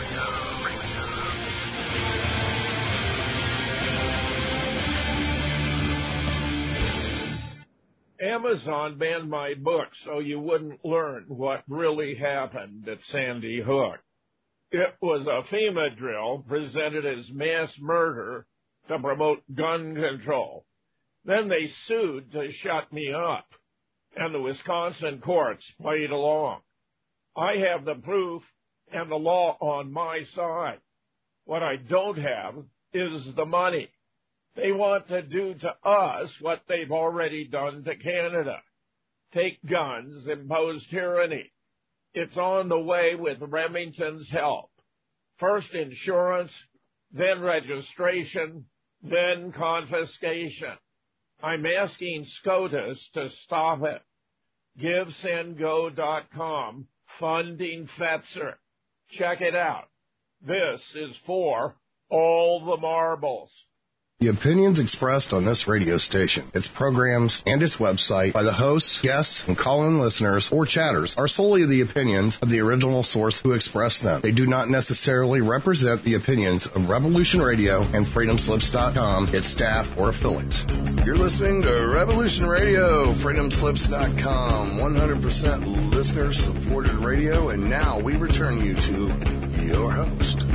Amazon banned my book so you wouldn't learn what really happened at Sandy Hook. It was a FEMA drill presented as mass murder to promote gun control. Then they sued to shut me up, and the Wisconsin courts played along. I have the proof and the law on my side. What I don't have is the money. They want to do to us what they've already done to Canada. Take guns, impose tyranny. It's on the way with Remington's help. First insurance, then registration, then confiscation. I'm asking SCOTUS to stop it. Give Send Go dot com, funding Fetzer. Check it out. This is for all the marbles. The opinions expressed on this radio station, its programs, and its website by the hosts, guests, and call-in listeners or chatters are solely the opinions of the original source who expressed them. They do not necessarily represent the opinions of Revolution Radio and freedom slips dot com, its staff, or affiliates. You're listening to Revolution Radio, freedom slips dot com, one hundred percent listener-supported radio, and now we return you to your host.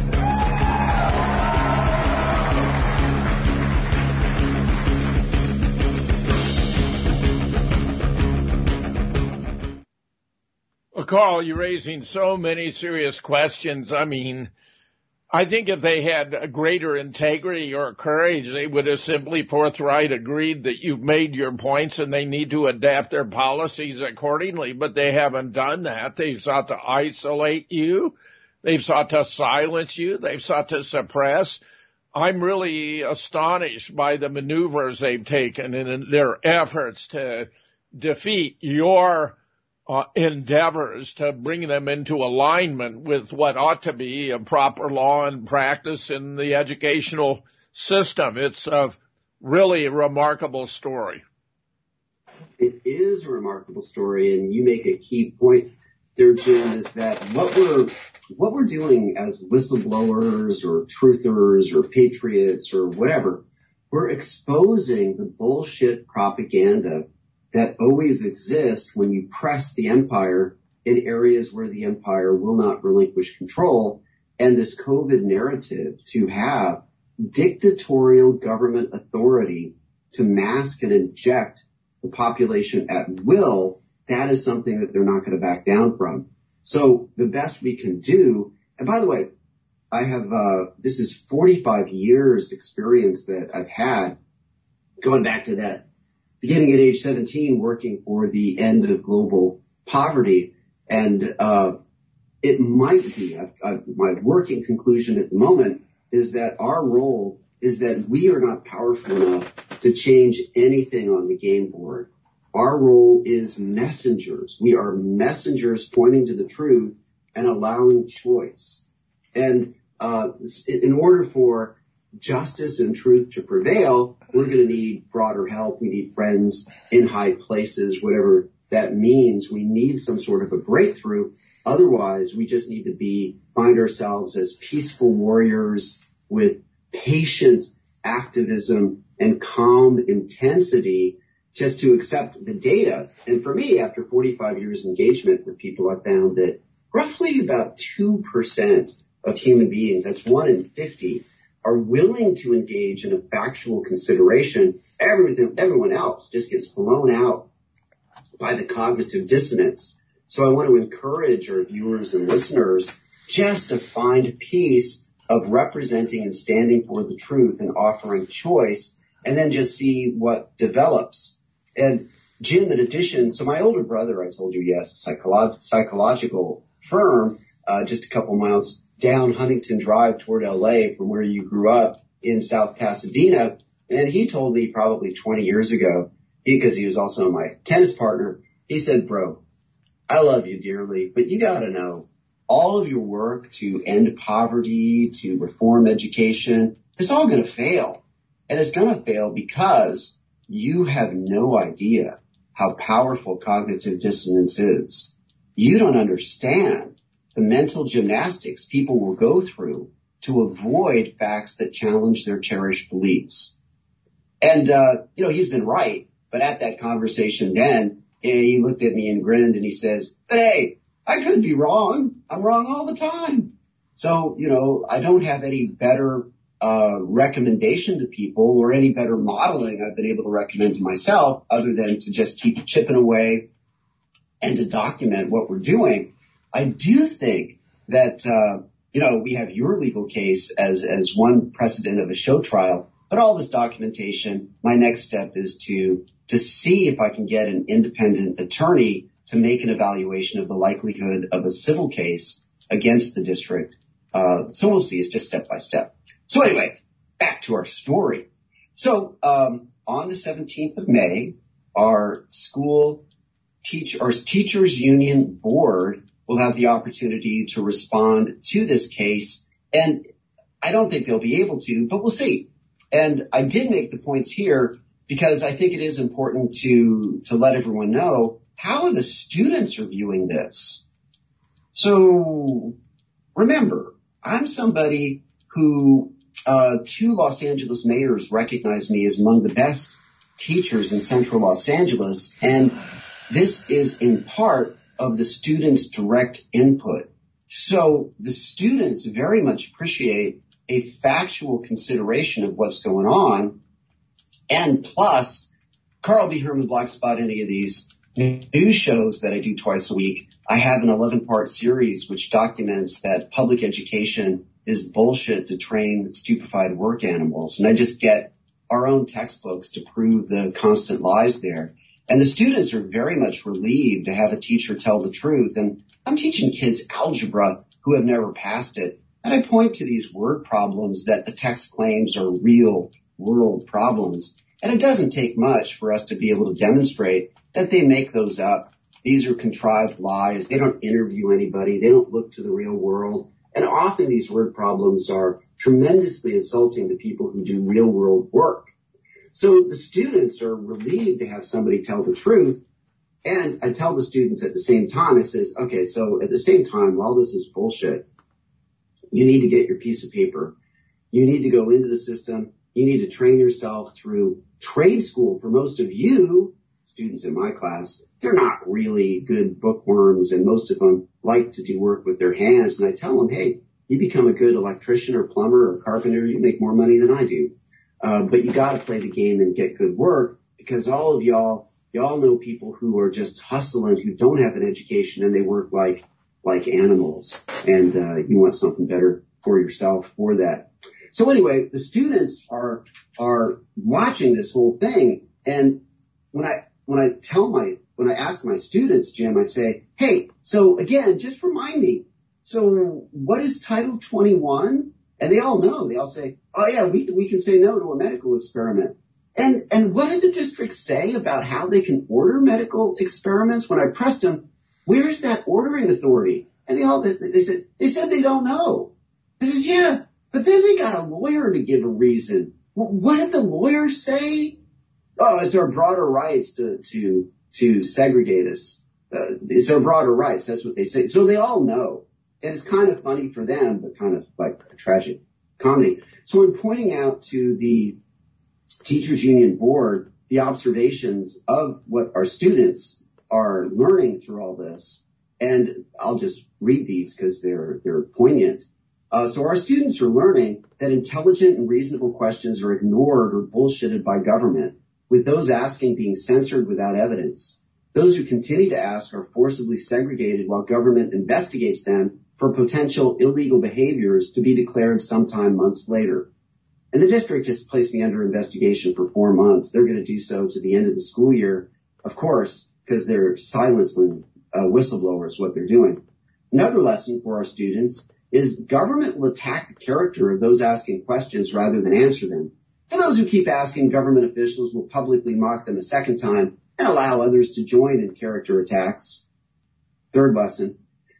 Well, Carl, you're raising so many serious questions. I mean, I think if they had a greater integrity or courage, they would have simply forthright agreed that you've made your points and they need to adapt their policies accordingly. But they haven't done that. They've sought to isolate you. They've sought to silence you. They've sought to suppress. I'm really astonished by the maneuvers they've taken in their efforts to defeat your Uh, endeavors to bring them into alignment with what ought to be a proper law and practice in the educational system. It's a really remarkable story. It is a remarkable story, and you make a key point there, Jim, is that what we're what we're doing as whistleblowers or truthers or patriots or whatever, we're exposing the bullshit propaganda that always exists when you press the empire in areas where the empire will not relinquish control. And this COVID narrative to have dictatorial government authority to mask and inject the population at will, that is something that they're not going to back down from. So the best we can do, and by the way, I have, uh, this is forty-five years experience that I've had going back to that beginning at age seventeen, working for the end of global poverty. And uh it might be, I've, I've, my working conclusion at the moment is that our role is that we are not powerful enough to change anything on the game board. Our role is messengers. We are messengers pointing to the truth and allowing choice. And uh in order for justice and truth to prevail, we're going to need broader help. We need friends in high places, whatever that means. We need some sort of a breakthrough. Otherwise, we just need to be, find ourselves as peaceful warriors with patient activism and calm intensity just to accept the data. And for me, after forty-five years engagement with people, I found that roughly about two percent of human beings, that's one in fifty, are willing to engage in a factual consideration. Everything, everyone else just gets blown out by the cognitive dissonance. So I want to encourage our viewers and listeners just to find peace of representing and standing for the truth and offering choice, and then just see what develops. And Jim, in addition, so my older brother, I told you, yes, psycholo- psychological firm, uh, just a couple miles down Huntington Drive toward L A from where you grew up in South Pasadena. And he told me probably twenty years ago, because he was also my tennis partner, he said, bro, I love you dearly, but you got to know all of your work to end poverty, to reform education, it's all going to fail. And it's going to fail because you have no idea how powerful cognitive dissonance is. You don't understand the mental gymnastics people will go through to avoid facts that challenge their cherished beliefs. And, uh, you know, he's been right. But at that conversation then, he looked at me and grinned and he says, but hey, I could be wrong. I'm wrong all the time. So, you know, I don't have any better uh recommendation to people or any better modeling I've been able to recommend to myself other than to just keep chipping away and to document what we're doing. I do think that, uh, you know, we have your legal case as, as one precedent of a show trial, but all this documentation, my next step is to, to see if I can get an independent attorney to make an evaluation of the likelihood of a civil case against the district. Uh, so we'll see. It's just step by step. So anyway, back to our story. So, um, on the seventeenth of May, our school teach, our teachers union board will have the opportunity to respond to this case. And I don't think they'll be able to, but we'll see. And I did make the points here because I think it is important to, to let everyone know how the students are viewing this. So remember, I'm somebody who uh two Los Angeles mayors recognize me as among the best teachers in central Los Angeles, and this is in part of the students' direct input. So the students very much appreciate a factual consideration of what's going on, and plus, Carl B. Herman Blogspot, any of these news shows that I do twice a week, I have an eleven-part series which documents that public education is bullshit to train stupefied work animals. And I just get our own textbooks to prove the constant lies there. And the students are very much relieved to have a teacher tell the truth. And I'm teaching kids algebra who have never passed it. And I point to these word problems that the text claims are real world problems. And it doesn't take much for us to be able to demonstrate that they make those up. These are contrived lies. They don't interview anybody. They don't look to the real world. And often these word problems are tremendously insulting to people who do real world work. So the students are relieved to have somebody tell the truth. And I tell the students at the same time, I says, okay, so at the same time, while this is bullshit, you need to get your piece of paper. You need to go into the system. You need to train yourself through trade school. For most of you, students in my class, they're not really good bookworms, and most of them like to do work with their hands. And I tell them, hey, you become a good electrician or plumber or carpenter, you make more money than I do. Uh, but you got to play the game and get good work, because all of y'all, y'all know people who are just hustling, who don't have an education, and they work like like animals. And uh, you want something better for yourself for that. So anyway, the students are are watching this whole thing, and when I when I tell my when I ask my students, Jim, I say, hey, so again, just remind me, so what is Title twenty-one? And they all know. They all say, oh yeah, we we can say no to a medical experiment. And and what did the district say about how they can order medical experiments? When I pressed them, where's that ordering authority? And they all they, they said they said they don't know. I says, yeah, but then they got a lawyer to give a reason. What did the lawyer say? Oh, it's our broader rights to to to segregate us. Uh, it's our broader rights. That's what they say. So they all know. And it's kind of funny for them, but kind of like a tragic comedy. So in pointing out to the Teachers Union Board the observations of what our students are learning through all this, and I'll just read these because they're they're poignant. Uh, so our students are learning that intelligent and reasonable questions are ignored or bullshitted by government, with those asking being censored without evidence. Those who continue to ask are forcibly segregated while government investigates them for potential illegal behaviors to be declared sometime months later. And the district has placed me under investigation for four months. They're going to do so to the end of the school year, of course, because they're silencing uh, whistleblowers, what they're doing. Another lesson for our students is government will attack the character of those asking questions rather than answer them. For those who keep asking, government officials will publicly mock them a second time and allow others to join in character attacks. Third lesson,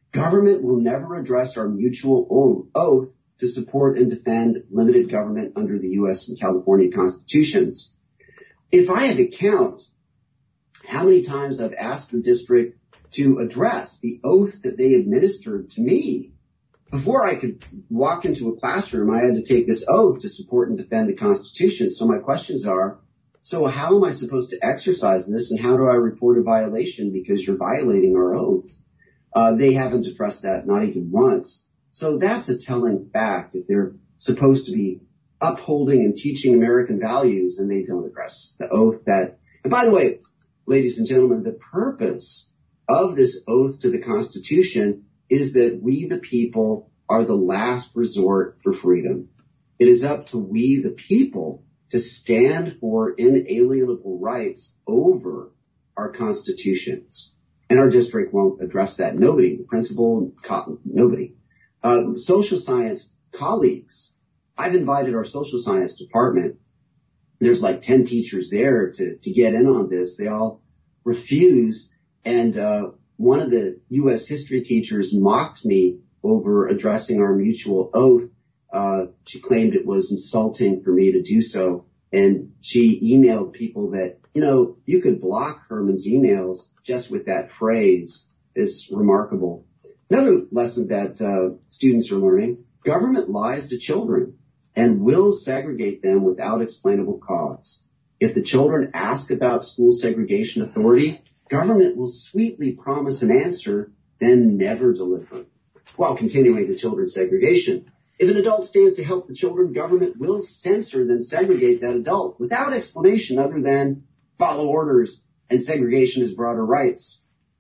Government will never address our mutual oath to support and defend limited government under the U S and California constitutions. If I had to count how many times I've asked the district to address the oath that they administered to me, before I could walk into a classroom, I had to take this oath to support and defend the Constitution. So my questions are, so how am I supposed to exercise this, and how do I report a violation because you're violating our oath? Uh, they haven't addressed that, not even once. So that's a telling fact if they're supposed to be upholding and teaching American values and they don't address the oath that, and by the way, ladies and gentlemen, the purpose of this oath to the Constitution is that we, the people, are the last resort for freedom. It is up to we, the people, to stand for inalienable rights over our constitutions. And our district won't address that. Nobody, the principal, nobody. Uh, social science colleagues. I've invited our social science department. There's like ten teachers there to, to get in on this. They all refuse. And, uh, one of the U S history teachers mocked me over addressing our mutual oath. Uh, she claimed it was insulting for me to do so. And she emailed people that, you know, you could block Herman's emails just with that phrase. It's remarkable. Another lesson that uh, students are learning, government lies to children and will segregate them without explainable cause. If the children ask about school segregation authority, government will sweetly promise an answer, then never deliver, while continuing the children's segregation. If an adult stands to help the children, government will censor, then segregate that adult without explanation other than follow orders and segregation is broader rights.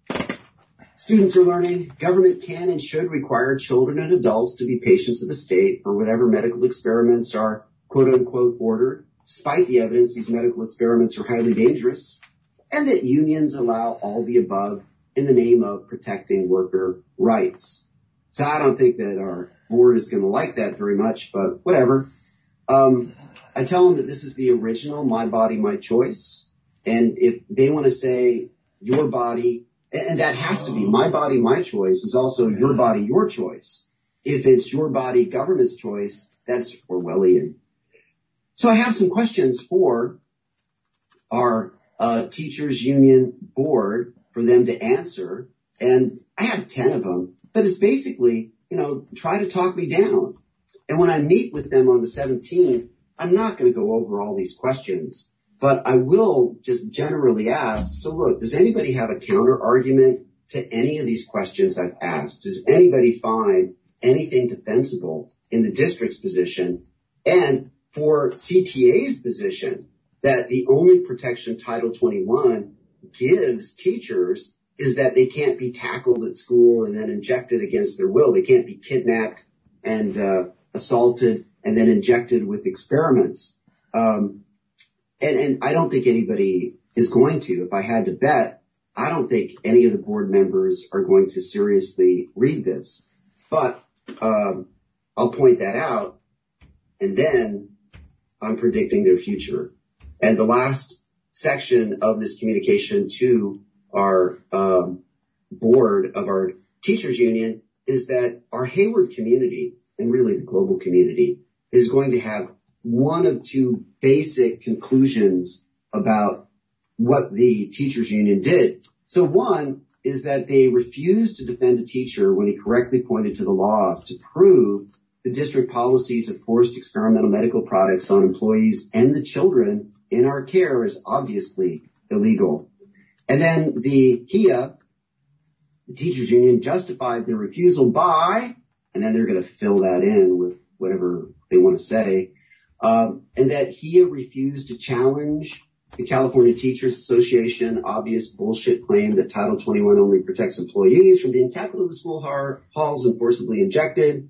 Students are learning government can and should require children and adults to be patients of the state for whatever medical experiments are quote unquote ordered, despite the evidence these medical experiments are highly dangerous, and that unions allow all the above in the name of protecting worker rights. So I don't think that our board is going to like that very much, but whatever. Um, I tell them that this is the original My Body, My Choice. And if they want to say your body, and that has to be my body, my choice is also your body, your choice. If it's your body, government's choice, that's Orwellian. So I have some questions for our uh, teachers union board for them to answer. And I have ten of them, but it's basically, you know, try to talk me down. And when I meet with them on the seventeenth, I'm not going to go over all these questions, but I will just generally ask, so look, does anybody have a counter argument to any of these questions I've asked? Does anybody find anything defensible in the district's position? And for C T A's position, that the only protection Title twenty-one gives teachers is that they can't be tackled at school and then injected against their will. They can't be kidnapped and uh, assaulted and then injected with experiments. Um, and, and I don't think anybody is going to. If I had to bet, I don't think any of the board members are going to seriously read this. But um, I'll point that out, and then I'm predicting their future. And the last section of this communication to our um, board of our teachers union is that our Hayward community, and really the global community, is going to have one of two basic conclusions about what the teachers union did. So one is that they refused to defend a teacher when he correctly pointed to the law to prove the district policies of forced experimental medical products on employees and the children in our care is obviously illegal. And then the H I A, the teachers union, justified their refusal by, and then they're going to fill that in with whatever they want to say, um, and that H I A refused to challenge the California Teachers Association obvious bullshit claim that Title twenty-one only protects employees from being tackled in the school halls and forcibly injected.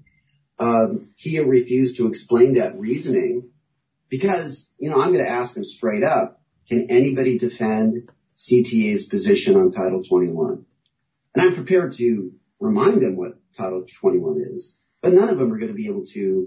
Um, H I A refused to explain that reasoning because, you know, I'm going to ask them straight up, can anybody defend C T A's position on Title twenty-one? And I'm prepared to remind them what Title twenty-one is, but none of them are going to be able to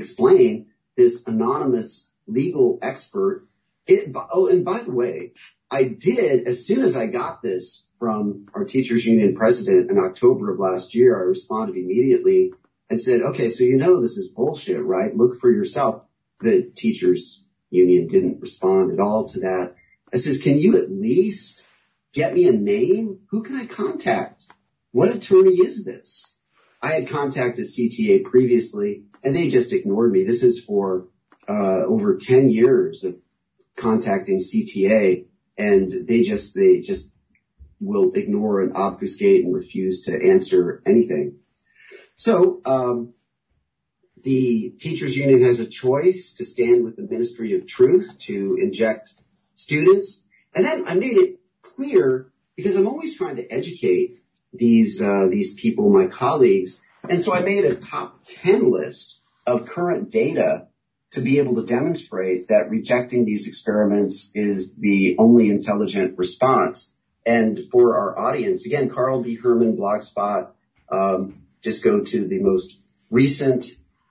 explain this anonymous legal expert. It, oh, and by the way, I did, as soon as I got this from our teachers union president in October of last year, I responded immediately and said, okay, so you know this is bullshit, right? Look for yourself. The teachers union didn't respond at all to that. I says, can you at least get me a name? Who can I contact? What attorney is this? I had contacted C T A previously, and they just ignored me. This is for uh over ten years of contacting C T A, and they just they just will ignore and obfuscate and refuse to answer anything. So um the teachers union has a choice to stand with the Ministry of Truth to inject students, and then I made it clear because I'm always trying to educate these uh these people, my colleagues, and so I made a top ten list of current data to be able to demonstrate that rejecting these experiments is the only intelligent response. And for our audience, again, Carl B. Herman, Blogspot, um, just go to the most recent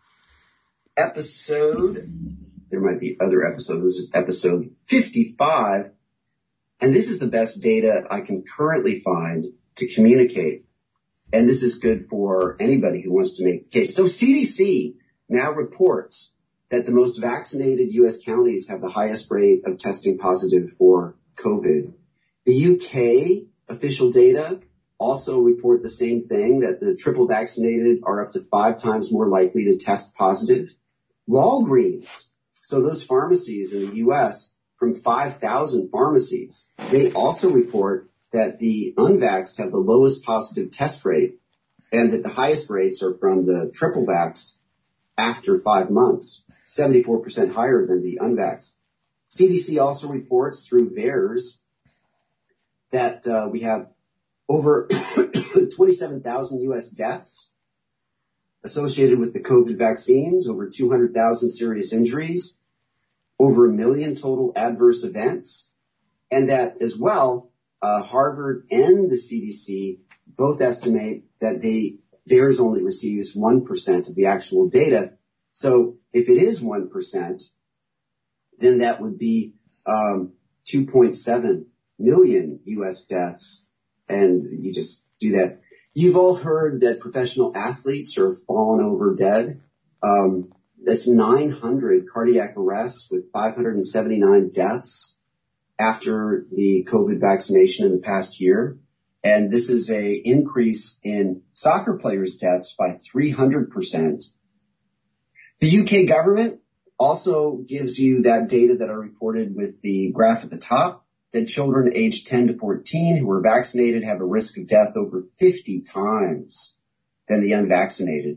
episode. There might be other episodes. This is episode fifty-five. And this is the best data I can currently find to communicate. And this is good for anybody who wants to make the case. So C D C now reports that the most vaccinated U S counties have the highest rate of testing positive for COVID. The U K official data also report the same thing, that the triple vaccinated are up to five times more likely to test positive. Walgreens, so those pharmacies in the U S, from five thousand pharmacies, they also report that the unvaxxed have the lowest positive test rate and that the highest rates are from the triple vaxxed after five months, seventy-four percent higher than the unvaxxed. C D C also reports through theirs that uh, we have over twenty-seven thousand U S deaths associated with the COVID vaccines, over two hundred thousand serious injuries, over a million total adverse events, and that as well, uh, Harvard and the C D C both estimate that they theirs only receives one percent of the actual data. So if it is one percent, then that would be um, two point seven million U S deaths, and you just do that. You've all heard that professional athletes are falling over dead. Um, that's nine hundred cardiac arrests with five hundred seventy-nine deaths after the COVID vaccination in the past year. And this is a increase in soccer players' deaths by three hundred percent. The U K government also gives you that data that I reported with the graph at the top, that children aged ten to fourteen who are vaccinated have a risk of death over fifty times than the unvaccinated.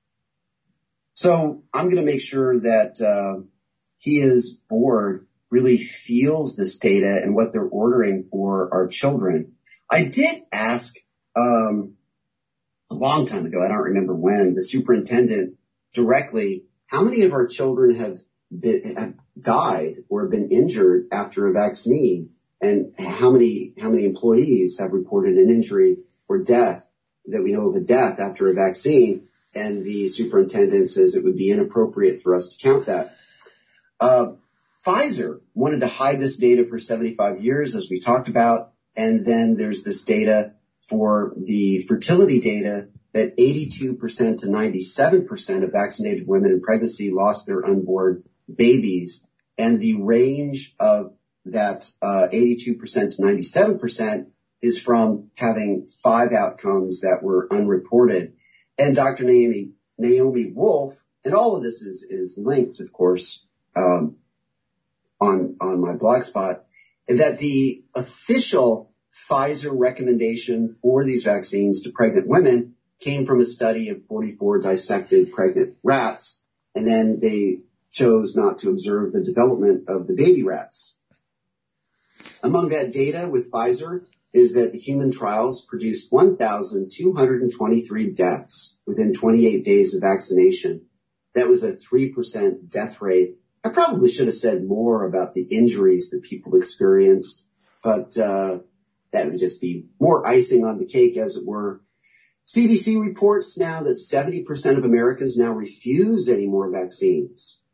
So I'm going to make sure that uh, he is board really feels this data and what they're ordering for our children. I did ask um, a long time ago, I don't remember when, the superintendent directly, how many of our children have, been, have died or been injured after a vaccine, and how many how many employees have reported an injury or death, that we know of a death after a vaccine. And the superintendent says it would be inappropriate for us to count that. Uh, Pfizer wanted to hide this data for seventy-five years, as we talked about. And then there's this data for the fertility data that eighty-two percent to ninety-seven percent of vaccinated women in pregnancy lost their unborn babies. And the range of that uh, eighty-two percent to ninety-seven percent is from having five outcomes that were unreported. And Doctor Naomi, Naomi Wolf, and all of this is, is linked, of course, um, on, on my blog spot, that the official Pfizer recommendation for these vaccines to pregnant women came from a study of forty-four dissected pregnant rats, and then they chose not to observe the development of the baby rats. Among that data with Pfizer is that the human trials produced one thousand two hundred twenty-three deaths within twenty-eight days of vaccination. That was a three percent death rate. I probably should have said more about the injuries that people experienced, but uh, that would just be more icing on the cake, as it were. C D C reports now that seventy percent of Americans now refuse any more vaccines.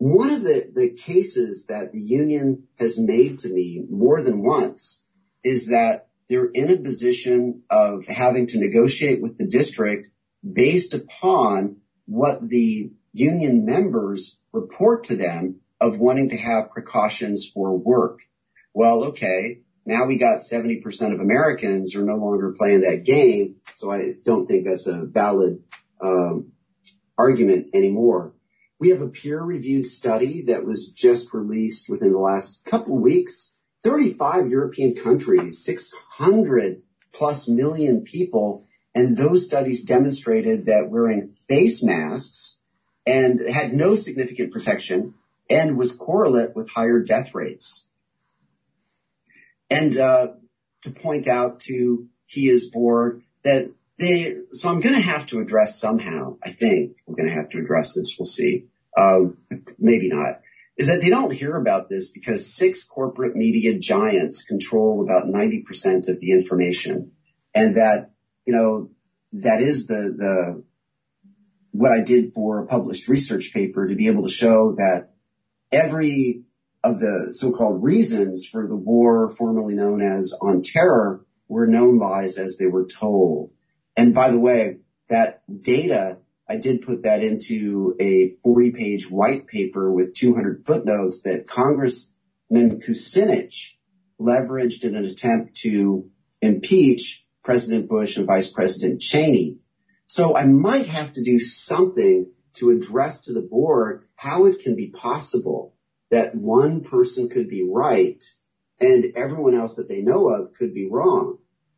one of the, the cases that the union has made to me more than once is that they're in a position of having to negotiate with the district based upon what the union members report to them of wanting to have precautions for work. Well, okay, now we got seventy percent of Americans are no longer playing that game, so I don't think that's a valid um, argument anymore. We have a peer-reviewed study that was just released within the last couple of weeks. thirty-five European countries, six hundred plus million people, and those studies demonstrated that wearing face masks and had no significant protection and was correlate with higher death rates. And uh, to point out to he is bored that they, so I'm going to have to address somehow, I think I'm going to have to address this, we'll see, um, maybe not, is that they don't hear about this because six corporate media giants control about ninety percent of the information. And that, you know, that is the, the, what I did for a published research paper to be able to show that every of the so-called reasons for the war formerly known as on terror were known lies as they were told. And by the way, that data, I did put that into a forty page white paper with two hundred footnotes that Congressman Kucinich leveraged in an attempt to impeach President Bush and Vice President Cheney. So I might have to do something to address to the board how it can be possible that one person could be right and everyone else that they know of could be wrong.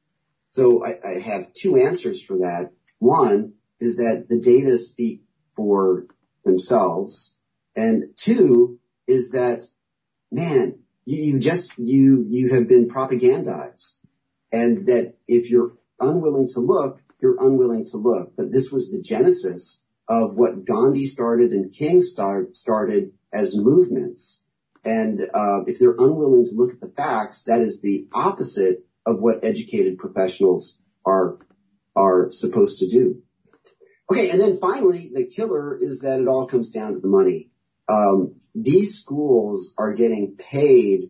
So I, I have two answers for that. One is that the data speak for themselves. And two is that, man, you, you just, you, you have been propagandized. And that if you're unwilling to look, you're unwilling to look. But this was the genesis of what Gandhi started and King start, started as movements. And uh, if they're unwilling to look at the facts, that is the opposite of what educated professionals are are supposed to do. Okay, and then finally, the killer is that it all comes down to the money. Um, these schools are getting paid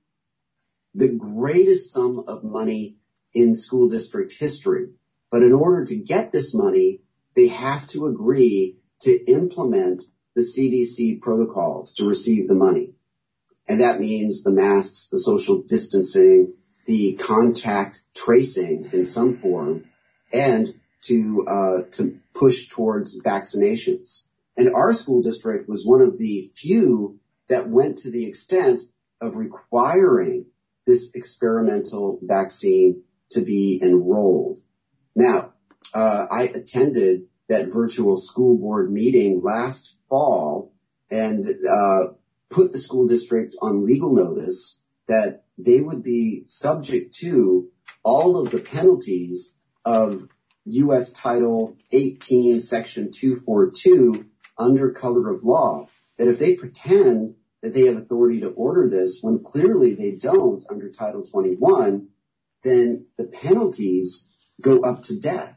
the greatest sum of money in school district history. But in order to get this money, they have to agree to implement the C D C protocols to receive the money. And that means the masks, the social distancing, the contact tracing in some form, and to uh, to push towards vaccinations. And our school district was one of the few that went to the extent of requiring this experimental vaccine to be enrolled. Now, uh, I attended that virtual school board meeting last fall and uh, put the school district on legal notice that they would be subject to all of the penalties of U S Title eighteen, Section two forty-two under color of law. That if they pretend that they have authority to order this when clearly they don't under Title twenty-one, then the penalties go up to death.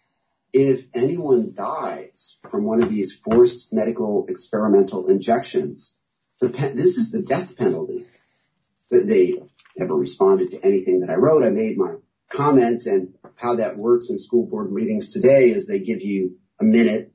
If anyone dies from one of these forced medical experimental injections, the pe- this is the death penalty. That they never responded to anything that I wrote. I made my comment, and how that works in school board meetings today is they give you a minute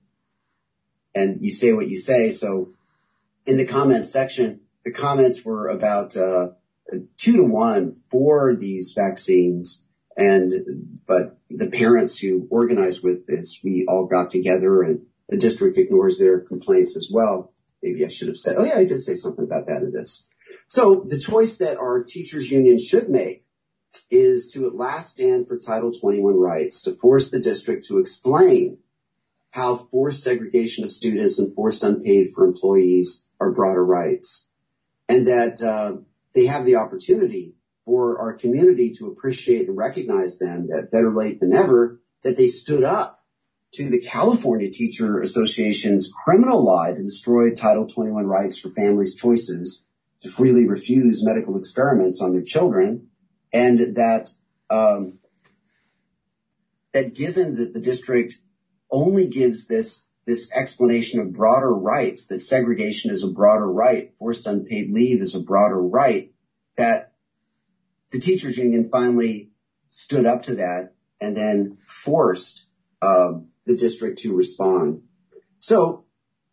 and you say what you say. So in the comments section, the comments were about uh, two to one for these vaccines. And but the parents who organized with this, we all got together, and the district ignores their complaints as well. Maybe I should have said, oh yeah, I did say something about that in this. So the choice that our teachers union should make is to at last stand for Title twenty-one rights, to force the district to explain how forced segregation of students and forced unpaid for employees are broader rights, and that uh, they have the opportunity for our community to appreciate and recognize them, that better late than never, that they stood up to the California Teacher Association's criminal lie to destroy Title twenty-one rights for families' choices to freely refuse medical experiments on their children, and that um, that given that the district only gives this this explanation of broader rights, that segregation is a broader right, forced unpaid leave is a broader right, that the teachers union finally stood up to that and then forced uh, the district to respond. So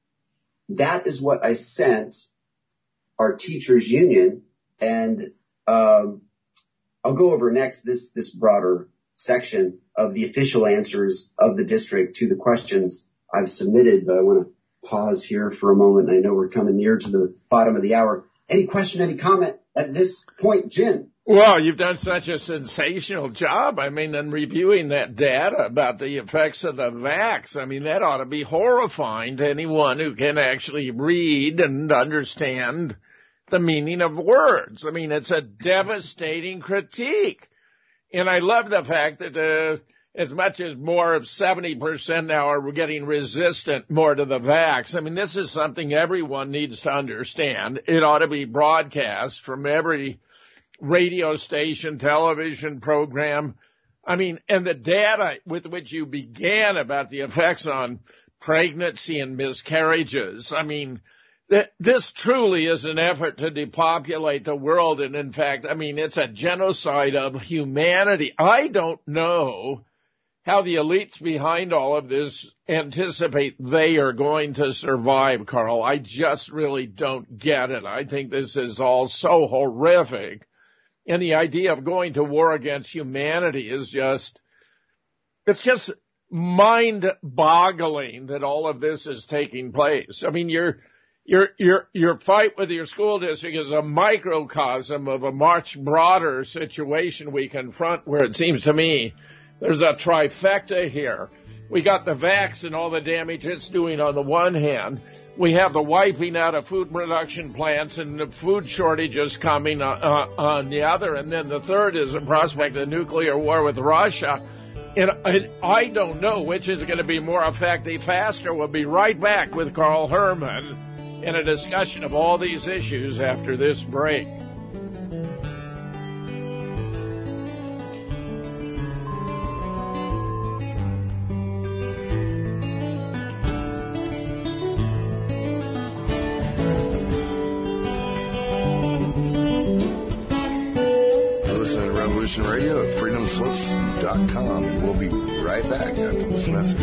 that is what I sent our teachers union, and um, I'll go over next this this broader section of the official answers of the district to the questions I've submitted, but I want to pause here for a moment. I know we're coming near to the bottom of the hour. Any question, any comment at this point, Jim? Well, you've done such a sensational job, I mean, in reviewing that data about the effects of the vax. I mean, that ought to be horrifying to anyone who can actually read and understand the meaning of words. I mean, it's a devastating critique. And I love the fact that uh, as much as more of seventy percent now are getting resistant more to the vax. I mean, this is something everyone needs to understand. It ought to be broadcast from every radio station, television program. I mean, and the data with which you began about the effects on pregnancy and miscarriages, I mean, th- this truly is an effort to depopulate the world. And in fact, I mean, it's a genocide of humanity. I don't know how the elites behind all of this anticipate they are going to survive, Carl. I just really don't get it. I think this is all so horrific. And the idea of going to war against humanity is just, it's just mind-boggling that all of this is taking place. I mean, your, your, your, your fight with your school district is a microcosm of a much broader situation we confront, where it seems to me there's a trifecta here. We got the vax and all the damage it's doing on the one hand. We have the wiping out of food production plants and the food shortages coming uh, uh, on the other. And then the third is the prospect of nuclear war with Russia. And I, I don't know which is going to be more effective faster. We'll be right back with Carl Herman in a discussion of all these issues after this break. Radio at freedom slips dot com. We'll be right back after this message.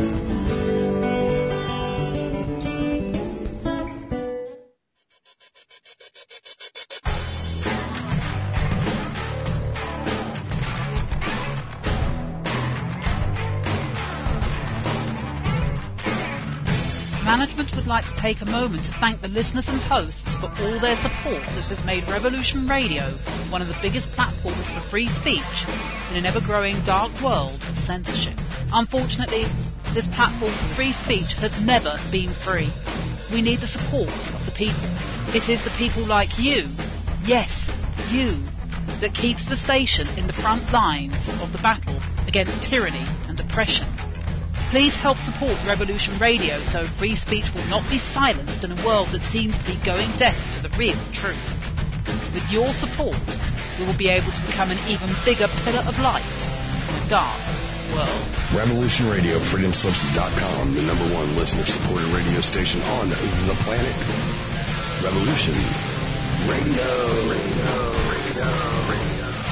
Management would like to take a moment to thank the listeners and hosts for all their support that has made Revolution Radio one of the biggest platforms for free speech in an ever-growing dark world of censorship. Unfortunately, this platform for free speech has never been free. We need the support of the people. It is the people like you, yes, you, that keeps the station in the front lines of the battle against tyranny and oppression. Please help support Revolution Radio so free speech will not be silenced in a world that seems to be going deaf to the real truth. With your support, we will be able to become an even bigger pillar of light in a dark world. Revolution Radio, freedom slips dot com, the number one listener-supported radio station on the planet. Revolution Radio, Radio, Radio, Radio.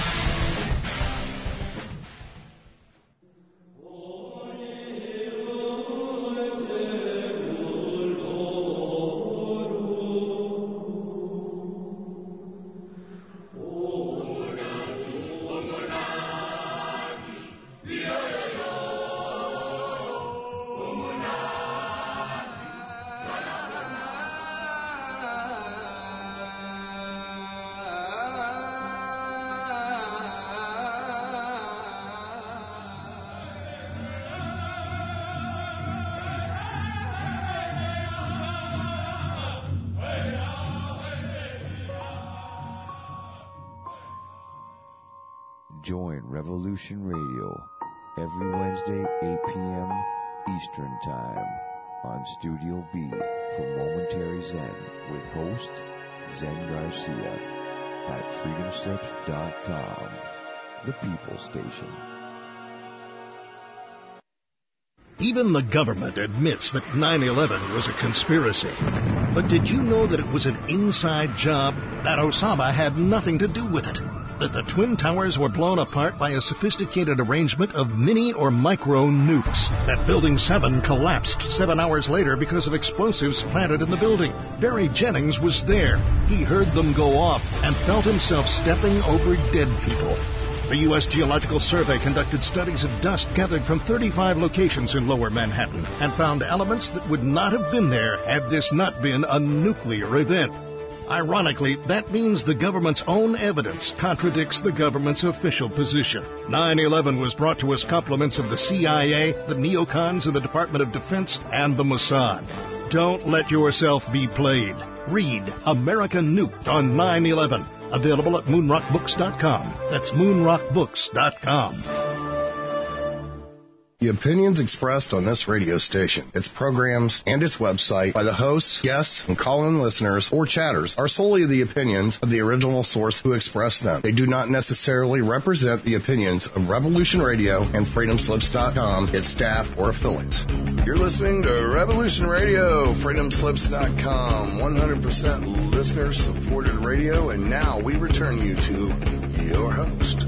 Join Revolution Radio every Wednesday, eight p.m. Eastern Time on Studio B for Momentary Zen with host Zen Garcia at freedom slips dot com, the People Station. Even the government admits that nine eleven was a conspiracy. But did you know that it was an inside job? That Osama had nothing to do with it? That the Twin Towers were blown apart by a sophisticated arrangement of mini or micro nukes? That Building seven collapsed seven hours later because of explosives planted in the building? Barry Jennings was there. He heard them go off and felt himself stepping over dead people. The U S Geological Survey conducted studies of dust gathered from thirty-five locations in Lower Manhattan and found elements that would not have been there had this not been a nuclear event. Ironically, that means the government's own evidence contradicts the government's official position. nine eleven was brought to us compliments of the C I A, the neocons of the Department of Defense, and the Mossad. Don't let yourself be played. Read America Nuked on nine eleven. Available at moon rock books dot com. That's moon rock books dot com. The opinions expressed on this radio station, its programs, and its website by the hosts, guests, and call-in listeners or chatters are solely the opinions of the original source who expressed them. They do not necessarily represent the opinions of Revolution Radio and freedom slips dot com, its staff, or affiliates. You're listening to Revolution Radio, freedom slips dot com, one hundred percent listener-supported radio, and now we return you to your host.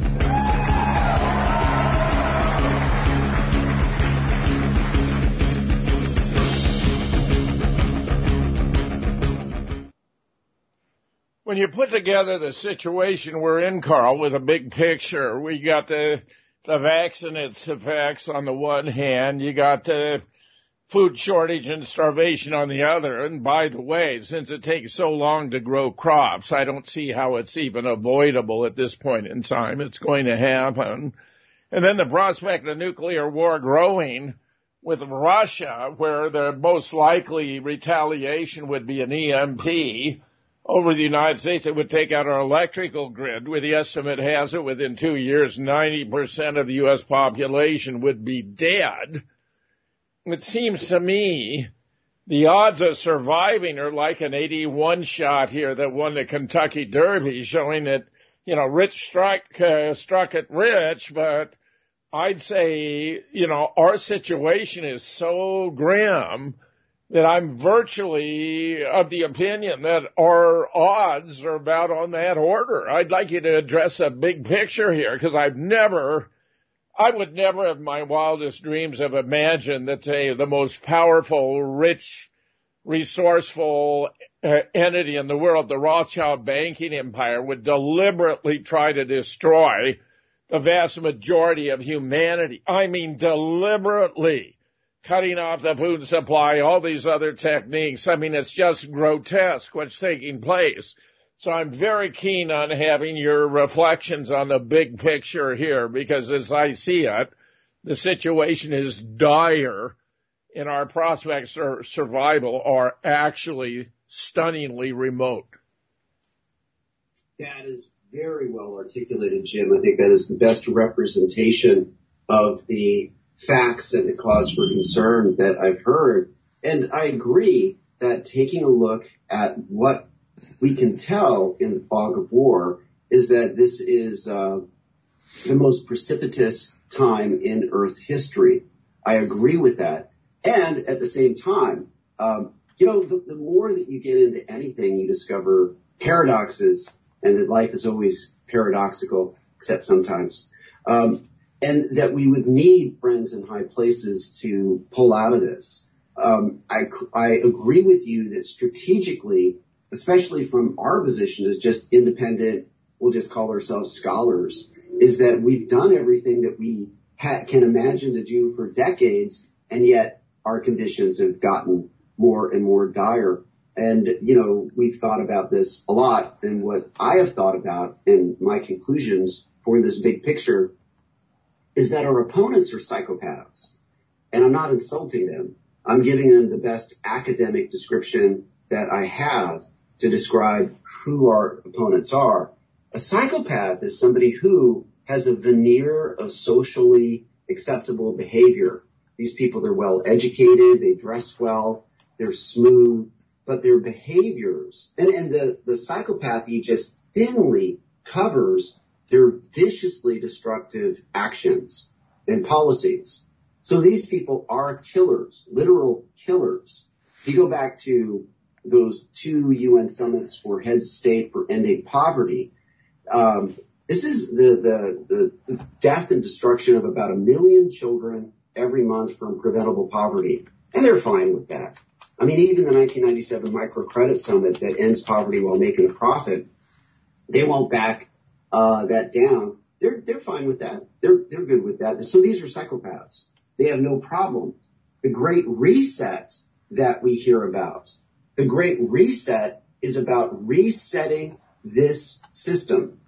When you put together the situation we're in, Carl, with a big picture, we got the, the vaccine and its effects on the one hand, you got the food shortage and starvation on the other. And by the way, since it takes so long to grow crops, I don't see how it's even avoidable at this point in time. It's going to happen. And then the prospect of nuclear war growing with Russia, where the most likely retaliation would be an E M P over the United States. It would take out our electrical grid. With the estimate has it within two years, ninety percent of the U S population would be dead. It seems to me the odds of surviving are like an eighty-one shot here that won the Kentucky Derby, showing that, you know, rich struck, uh, struck it rich, but I'd say, you know, our situation is so grim that I'm virtually of the opinion that our odds are about on that order. I'd like you to address a big picture here, because I've never, I would never in my wildest dreams have imagined that, say, the most powerful, rich, resourceful uh, entity in the world, the Rothschild banking empire, would deliberately try to destroy the vast majority of humanity. I mean, deliberately. Cutting off the food supply, all these other techniques. I mean, it's just grotesque what's taking place. So I'm very keen on having your reflections on the big picture here, because as I see it, the situation is dire and our prospects for survival are actually stunningly remote. That is very well articulated, Jim. I think that is the best representation of the facts and the cause for concern that I've heard. And I agree that taking a look at what we can tell in the fog of war is that this is uh, the most precipitous time in Earth history. I agree with that. And at the same time, um, you know, the, the more that you get into anything, you discover paradoxes, and that life is always paradoxical, except sometimes. Um, And that we would need friends in high places to pull out of this. Um, I, I agree with you that strategically, especially from our position as just independent, we'll just call ourselves scholars, is that we've done everything that we ha- can imagine to do for decades, and yet our conditions have gotten more and more dire. And, you know, we've thought about this a lot, and what I have thought about in my conclusions for this big picture is that our opponents are psychopaths. And I'm not insulting them. I'm giving them the best academic description that I have to describe who our opponents are. A psychopath is somebody who has a veneer of socially acceptable behavior. These people, they're well educated, they dress well, they're smooth, but their behaviors, and, and the, the psychopathy just thinly covers their viciously destructive actions and policies. So these people are killers, literal killers. If you go back to those two U N summits for heads of state for ending poverty, um, this is the, the, the death and destruction of about a million children every month from preventable poverty. And they're fine with that. I mean, even the nineteen ninety-seven microcredit summit that ends poverty while making a profit, they won't back uh, that down. They're they're fine with that. They're they're good with that. So these are psychopaths. They have no problem. The Great Reset that we hear about, the Great Reset is about resetting this system.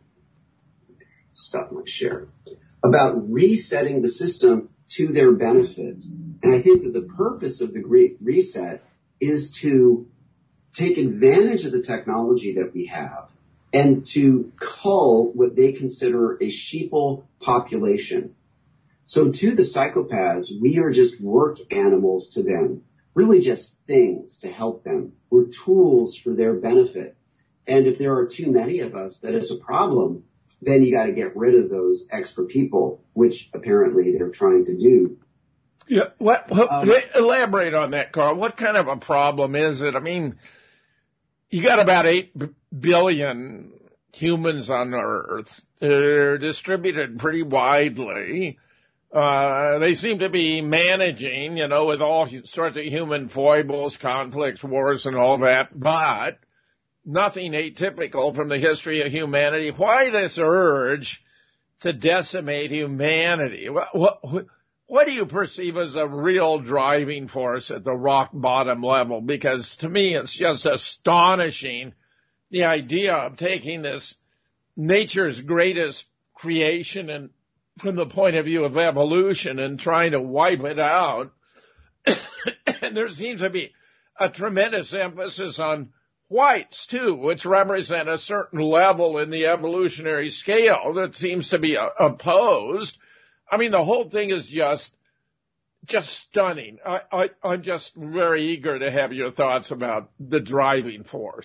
Stop my share. About resetting the system to their benefit. And I think that the purpose of the Great Reset is to take advantage of the technology that we have and to cull what they consider a sheeple population. So to the psychopaths, we are just work animals to them, really just things to help them. We're tools for their benefit. And if there are too many of us, that is a problem. Then you got to get rid of those extra people, which apparently they're trying to do. Yeah, what, what, um, elaborate on that, Carl. What kind of a problem is it? I mean, you got about eight b- billion humans on Earth. They're distributed pretty widely. Uh, they seem to be managing, you know, with all sorts of human foibles, conflicts, wars, and all that, but nothing atypical from the history of humanity. Why this urge to decimate humanity? What, what, what do you perceive as a real driving force at the rock bottom level? Because to me, it's just astonishing, the idea of taking this nature's greatest creation and from the point of view of evolution and trying to wipe it out. And there seems to be a tremendous emphasis on whites, too, which represent a certain level in the evolutionary scale that seems to be uh, opposed. I mean, the whole thing is just just stunning. I, I, I'm just very eager to have your thoughts about the driving force.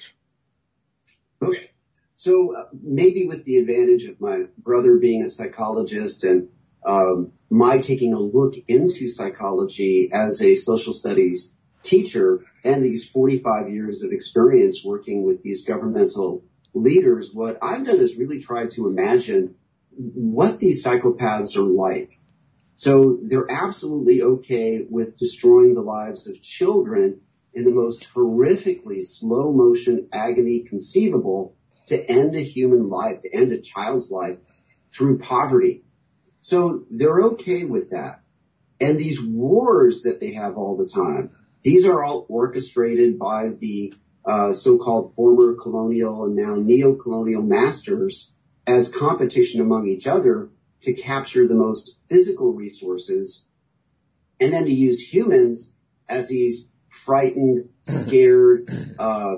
Okay. So uh, maybe with the advantage of my brother being a psychologist and um, my taking a look into psychology as a social studies teacher and these forty-five years of experience working with these governmental leaders, what I've done is really try to imagine what these psychopaths are like. So they're absolutely okay with destroying the lives of children in the most horrifically slow motion agony conceivable to end a human life, to end a child's life through poverty. So they're okay with that. And these wars that they have all the time, these are all orchestrated by the uh, so-called former colonial and now neo-colonial masters as competition among each other to capture the most physical resources and then to use humans as these frightened, scared uh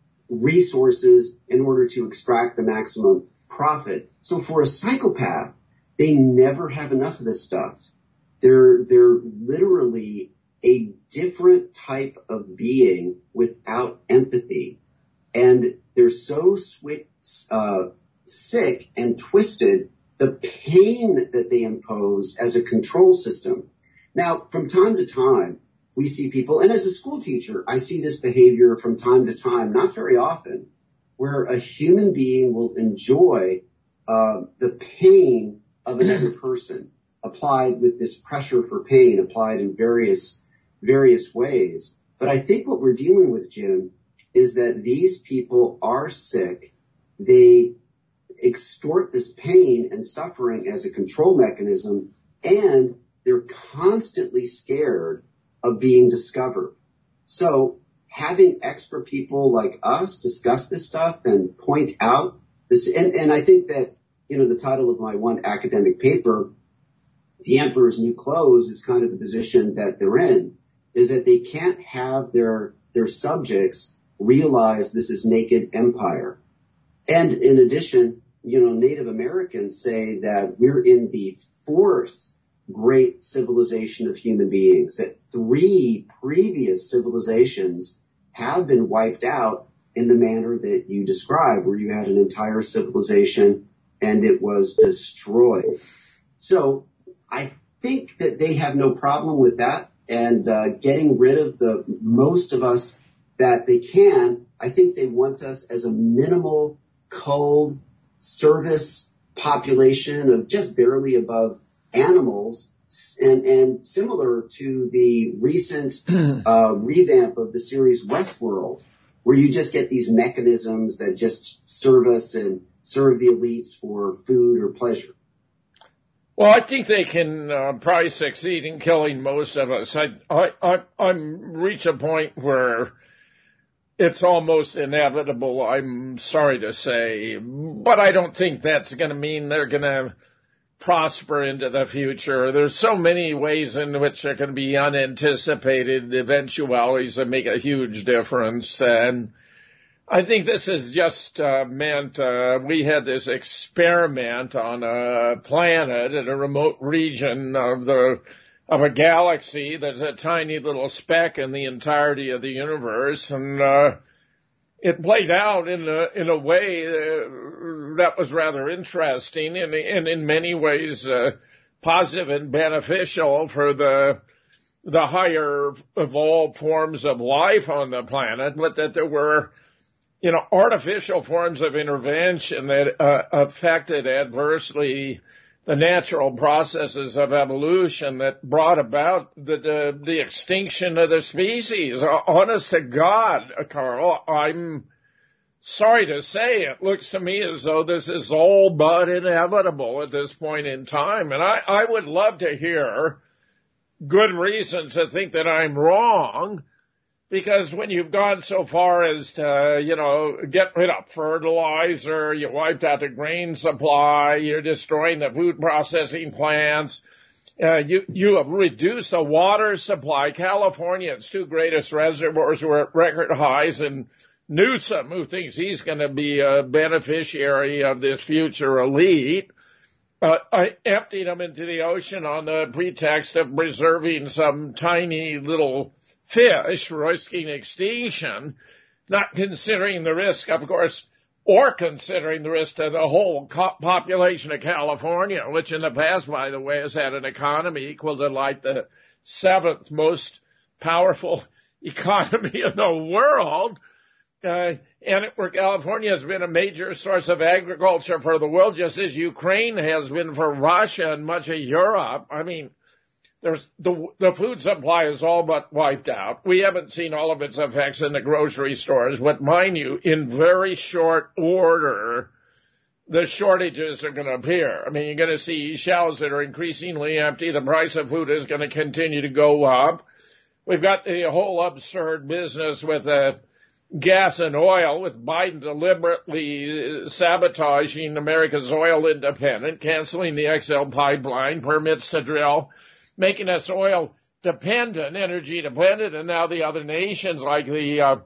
resources in order to extract the maximum profit. So for a psychopath, they never have enough of this stuff. They're, they're literally a different type of being without empathy. And they're so swi- uh, sick and twisted, the pain that they impose as a control system. Now, from time to time, we see people, and as a school teacher, I see this behavior from time to time, not very often, where a human being will enjoy uh, the pain of another person applied with this pressure for pain applied in various various ways. But I think what we're dealing with, Jim, is that these people are sick. They extort this pain and suffering as a control mechanism, and they're constantly scared of being discovered. So having expert people like us discuss this stuff and point out this, and, and I think that, you know, the title of my one academic paper, The Emperor's New Clothes, is kind of the position that they're in, is that they can't have their, their subjects realize this is naked empire. And in addition, you know, Native Americans say that we're in the fourth great civilization of human beings, that three previous civilizations have been wiped out in the manner that you described, where you had an entire civilization and it was destroyed. So I think that they have no problem with that, and uh, getting rid of the most of us that they can. I think they want us as a minimal, cold, service population of just barely above animals, and, and similar to the recent uh, revamp of the series Westworld, where you just get these mechanisms that just serve us and serve the elites for food or pleasure. Well, I think they can uh, probably succeed in killing most of us. I, I, I, I'm reach a point where it's almost inevitable, I'm sorry to say, but I don't think that's going to mean they're going to prosper into the future. There's so many ways in which there can be unanticipated eventualities that make a huge difference. And I think this is just uh, meant, uh, we had this experiment on a planet in a remote region of the of a galaxy that's a tiny little speck in the entirety of the universe, and uh, it played out in a, in a way uh, that was rather interesting and, and in many ways uh, positive and beneficial for the the higher evolved forms of life on the planet, but that there were, you know, artificial forms of intervention that uh, affected adversely the natural processes of evolution that brought about the, the the extinction of the species. Honest to God, Carl, I'm sorry to say, it looks to me as though this is all but inevitable at this point in time. And I, I would love to hear good reasons to think that I'm wrong, because when you've gone so far as to, you know, get rid of fertilizer, you wiped out the grain supply, you're destroying the food processing plants, uh, you, you have reduced the water supply. California's two greatest reservoirs were at record highs, and Newsom, who thinks he's going to be a beneficiary of this future elite, uh, I emptied them into the ocean on the pretext of preserving some tiny little fish risking extinction, not considering the risk, of course, or considering the risk to the whole co- population of California, which in the past, by the way, has had an economy equal to like the seventh most powerful economy in the world. Uh, and it, where California has been a major source of agriculture for the world, just as Ukraine has been for Russia and much of Europe. I mean, There's the the food supply is all but wiped out. We haven't seen all of its effects in the grocery stores, but mind you, in very short order, the shortages are going to appear. I mean, you're going to see shelves that are increasingly empty. The price of food is going to continue to go up. We've got the whole absurd business with uh, gas and oil, with Biden deliberately sabotaging America's oil independence, canceling the X L pipeline, permits to drill, making us oil dependent, energy dependent, and now the other nations like the uh,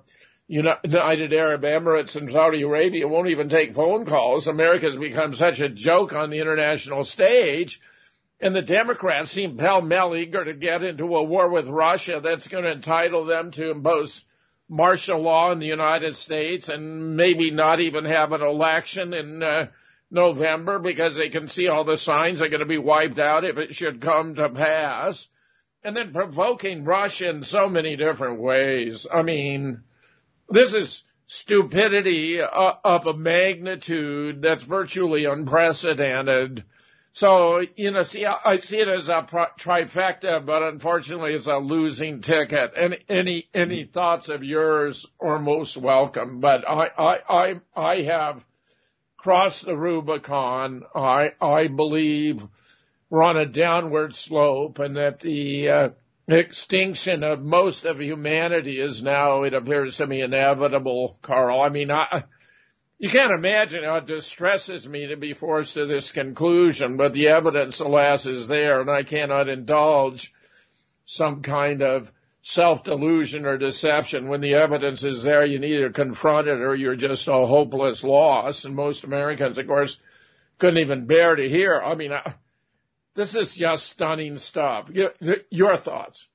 United Arab Emirates and Saudi Arabia won't even take phone calls. America's become such a joke on the international stage, and the Democrats seem pell-mell eager to get into a war with Russia that's going to entitle them to impose martial law in the United States and maybe not even have an election in uh, November, because they can see all the signs are going to be wiped out if it should come to pass, and then provoking Russia in so many different ways. I mean, this is stupidity uh, of a magnitude that's virtually unprecedented. So, you know, see, I see it as a trifecta, but unfortunately it's a losing ticket. And any any thoughts of yours are most welcome. But I I I, I have crossed the Rubicon. I I believe we're on a downward slope, and that the uh, extinction of most of humanity is now, it appears to me, inevitable, Carl. I mean, I. You can't imagine how it distresses me to be forced to this conclusion, but the evidence, alas, is there, and I cannot indulge some kind of self-delusion or deception. When the evidence is there, you need to confront it, or you're just a hopeless loss. And most Americans, of course, couldn't even bear to hear. I mean, I, this is just stunning stuff. Your, your thoughts?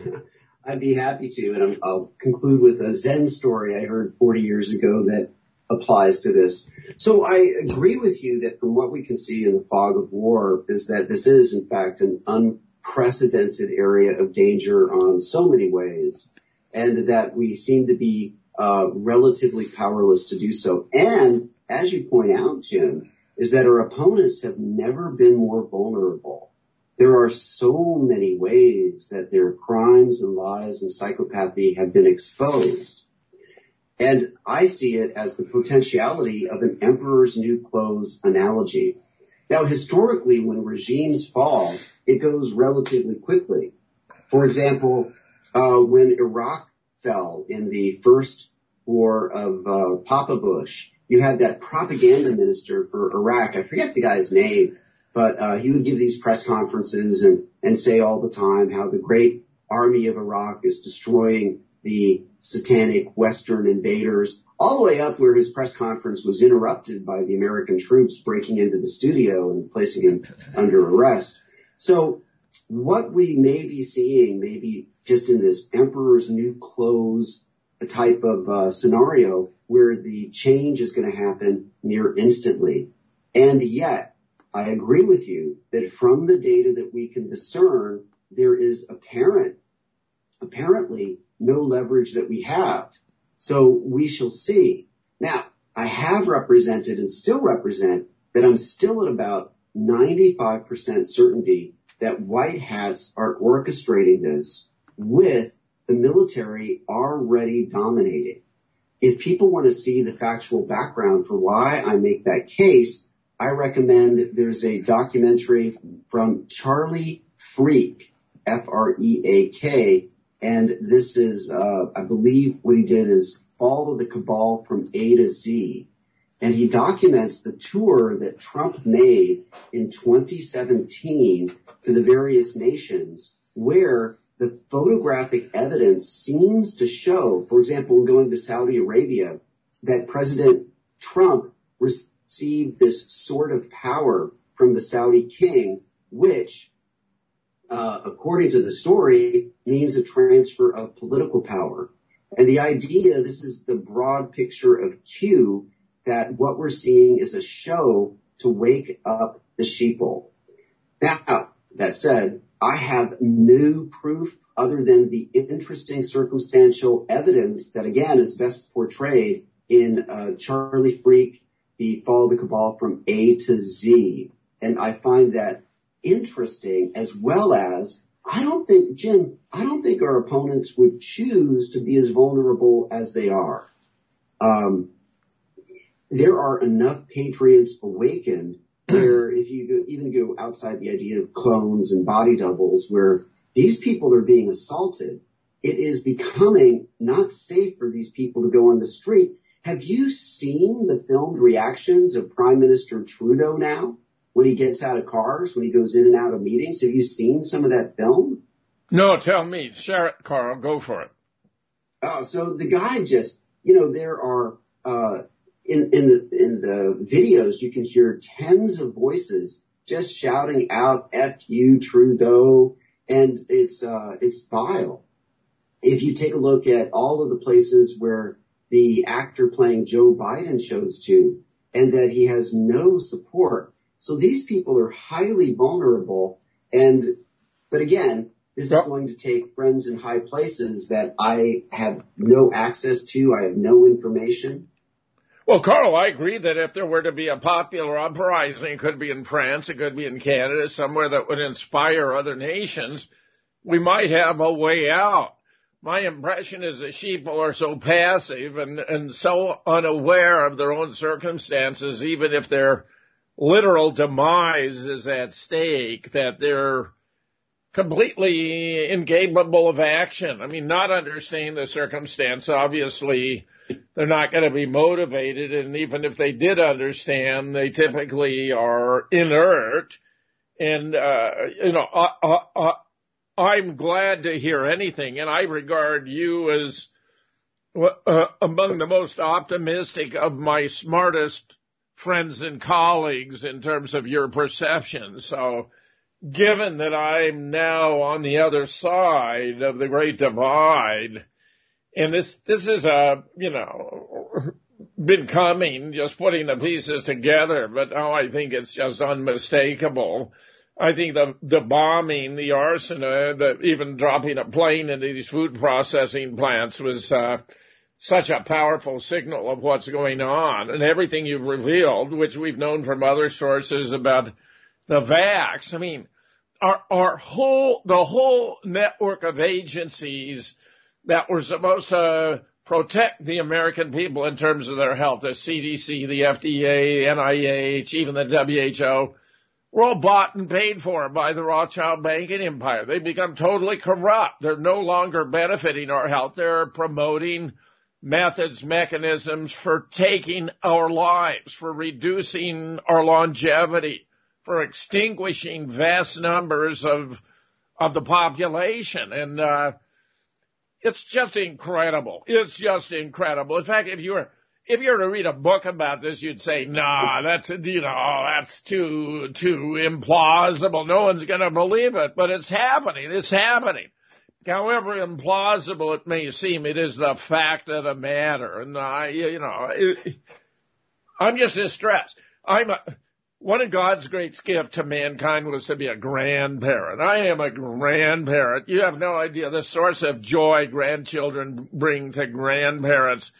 I'd be happy to, and I'll conclude with a Zen story I heard forty years ago that applies to this. So I agree with you that from what we can see in the fog of war is that this is, in fact, an unprecedented area of danger on so many ways, and that we seem to be uh, relatively powerless to do so. And as you point out, Jim, is that our opponents have never been more vulnerable. There are so many ways that their crimes and lies and psychopathy have been exposed. And I see it as the potentiality of an emperor's new clothes analogy. Now, historically, when regimes fall, it goes relatively quickly. For example, uh, when Iraq fell in the first war of uh, Papa Bush, you had that propaganda minister for Iraq. I forget the guy's name, but uh, he would give these press conferences and, and say all the time how the great army of Iraq is destroying the satanic Western invaders, all the way up where his press conference was interrupted by the American troops breaking into the studio and placing him under arrest. So what we may be seeing, maybe just in this emperor's new clothes type of uh, scenario, where the change is going to happen near instantly. And yet, I agree with you that from the data that we can discern, there is apparent, apparently no leverage that we have. So we shall see. Now, I have represented and still represent that I'm still at about ninety-five percent certainty that white hats are orchestrating this with the military already dominating. If people want to see the factual background for why I make that case, I recommend there's a documentary from Charlie Freak, F R E A K, and this is, uh, I believe what he did is follow the cabal from A to Z. And he documents the tour that Trump made in twenty seventeen to the various nations where the photographic evidence seems to show, for example, going to Saudi Arabia, that President Trump received this sort of power from the Saudi king, which Uh, according to the story, means a transfer of political power. And the idea, this is the broad picture of Q, that what we're seeing is a show to wake up the sheeple. Now, that said, I have no proof other than the interesting circumstantial evidence that, again, is best portrayed in uh, Charlie Freak, the Fall of the Cabal from A to Z. And I find that interesting, as well as I don't think, Jim, I don't think our opponents would choose to be as vulnerable as they are. Um, there are enough patriots awakened where if you go, even go outside the idea of clones and body doubles, where these people are being assaulted, it is becoming not safe for these people to go on the street. Have you seen the filmed reactions of Prime Minister Trudeau now? When he gets out of cars, when he goes in and out of meetings? Have you seen some of that film? No, tell me. Share it, Carl. Go for it. Oh, so the guy just, you know, there are, uh, in, in the, in the videos, you can hear tens of voices just shouting out, F you, Trudeau, and it's, uh, it's vile. If you take a look at all of the places where the actor playing Joe Biden shows to, and that he has no support. So these people are highly vulnerable, and but again, this yep. is going to take friends in high places that I have no access to. I have no information. Well, Carl, I agree that if there were to be a popular uprising, it could be in France, it could be in Canada, somewhere that would inspire other nations, we might have a way out. My impression is that sheeple are so passive and, and so unaware of their own circumstances, even if they're literal demise is at stake, that they're completely incapable of action. I mean, not understanding the circumstance, obviously, they're not going to be motivated, and even if they did understand, they typically are inert. And, uh, you know, I, I, I, I'm glad to hear anything, and I regard you as uh, among the most optimistic of my smartest friends and colleagues in terms of your perception. So given that I'm now on the other side of the Great Divide, and this, this is a, you know, been coming, just putting the pieces together, but now I think it's just unmistakable. I think the the bombing, the arson, uh, the even dropping a plane into these food processing plants was uh, such a powerful signal of what's going on. And everything you've revealed, which we've known from other sources about the vax, I mean, our our whole the whole network of agencies that were supposed to protect the American people in terms of their health, the C D C, the F D A, N I H, even the W H O, were all bought and paid for by the Rothschild banking empire. They've become totally corrupt. They're no longer benefiting our health. They're promoting methods, mechanisms for taking our lives, for reducing our longevity, for extinguishing vast numbers of of the population. And uh it's just incredible. It's just incredible. In fact, if you were If you were to read a book about this, you'd say, nah, that's, you know, that's too, too implausible. No one's going to believe it, but it's happening. It's happening. However implausible it may seem, it is the fact of the matter. And I, you know, it, I'm just distressed. I'm a, one of God's great gifts to mankind was to be a grandparent. I am a grandparent. You have no idea the source of joy grandchildren bring to grandparents.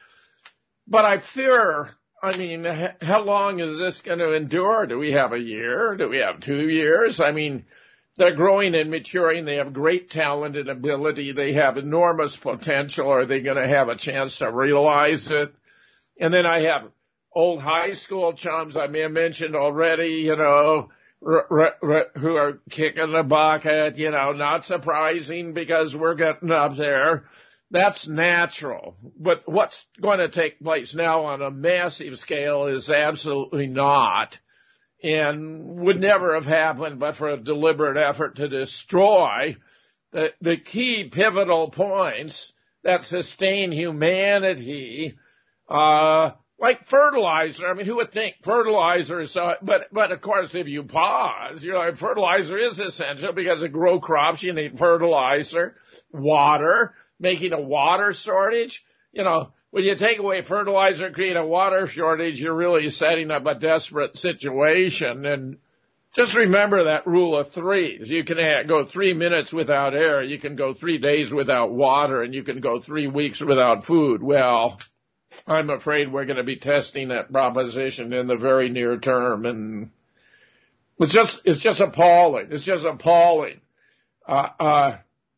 But I fear, I mean, how long is this going to endure? Do we have a year? Do we have two years? I mean, they're growing and maturing. They have great talent and ability. They have enormous potential. Are they going to have a chance to realize it? And then I have old high school chums I may have mentioned already, you know, r- r- r- who are kicking the bucket, you know, not surprising because we're getting up there. That's natural. But what's going to take place now on a massive scale is absolutely not, and would never have happened but for a deliberate effort to destroy the, the key pivotal points that sustain humanity, uh, like fertilizer. I mean, who would think fertilizer is so, but, but of course, if you pause, you know, fertilizer is essential because to grow crops, you need fertilizer, water. Making a water shortage, you know, when you take away fertilizer, create a water shortage, you're really setting up a desperate situation. And just remember that rule of threes. You can go three minutes without air, you can go three days without water, and you can go three weeks without food. Well, I'm afraid we're going to be testing that proposition in the very near term. And it's just, it's just appalling. It's just appalling. Uh, uh,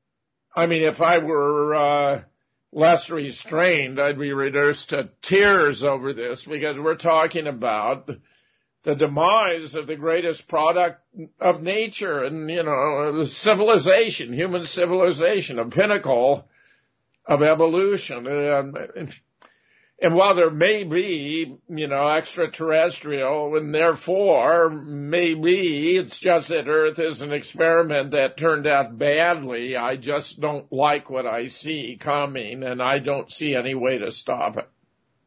I mean, if I were uh, less restrained, I'd be reduced to tears over this because we're talking about the demise of the greatest product of nature and, you know, civilization, human civilization, a pinnacle of evolution. Um, and while there may be, you know, extraterrestrial, and therefore maybe it's just that Earth is an experiment that turned out badly, I just don't like what I see coming, and I don't see any way to stop it.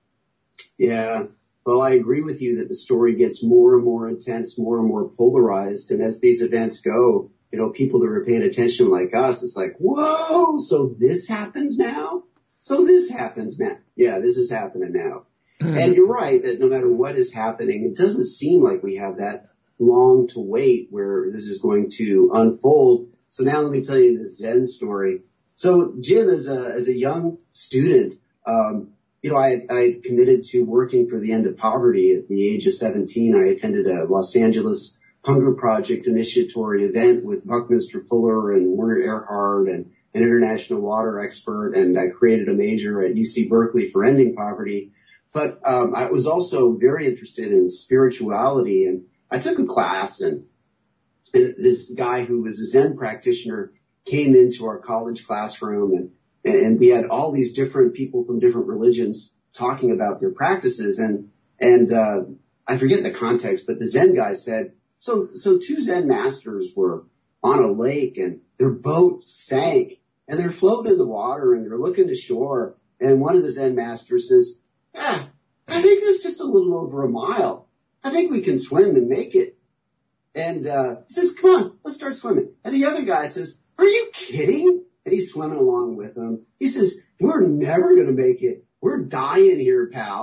Yeah. Well, I agree with you that the story gets more and more intense, more and more polarized, and as these events go, you know, people that are paying attention like us, it's like, whoa, so this happens now? So this happens now. Yeah, this is happening now. Mm-hmm. And you're right that no matter what is happening, it doesn't seem like we have that long to wait where this is going to unfold. So now let me tell you this Zen story. So Jim, as a, as a young student, um, you know, I, I committed to working for the end of poverty at the age of seventeen. I attended a Los Angeles Hunger Project initiatory event with Buckminster Fuller and Werner Erhard and an international water expert, and I created a major at U C Berkeley for ending poverty. But um, I was also very interested in spirituality, and I took a class, and this guy who was a Zen practitioner came into our college classroom, and and we had all these different people from different religions talking about their practices, and and uh, I forget the context, but the Zen guy said, so so two Zen masters were on a lake, and their boat sank, and they're floating in the water, and they're looking to shore, and one of the Zen masters says, ah, I think it's just a little over a mile. I think we can swim and make it. And uh, he says, come on, let's start swimming. And the other guy says, are you kidding? And he's swimming along with him. He says, we're never going to make it. We're dying here, pal.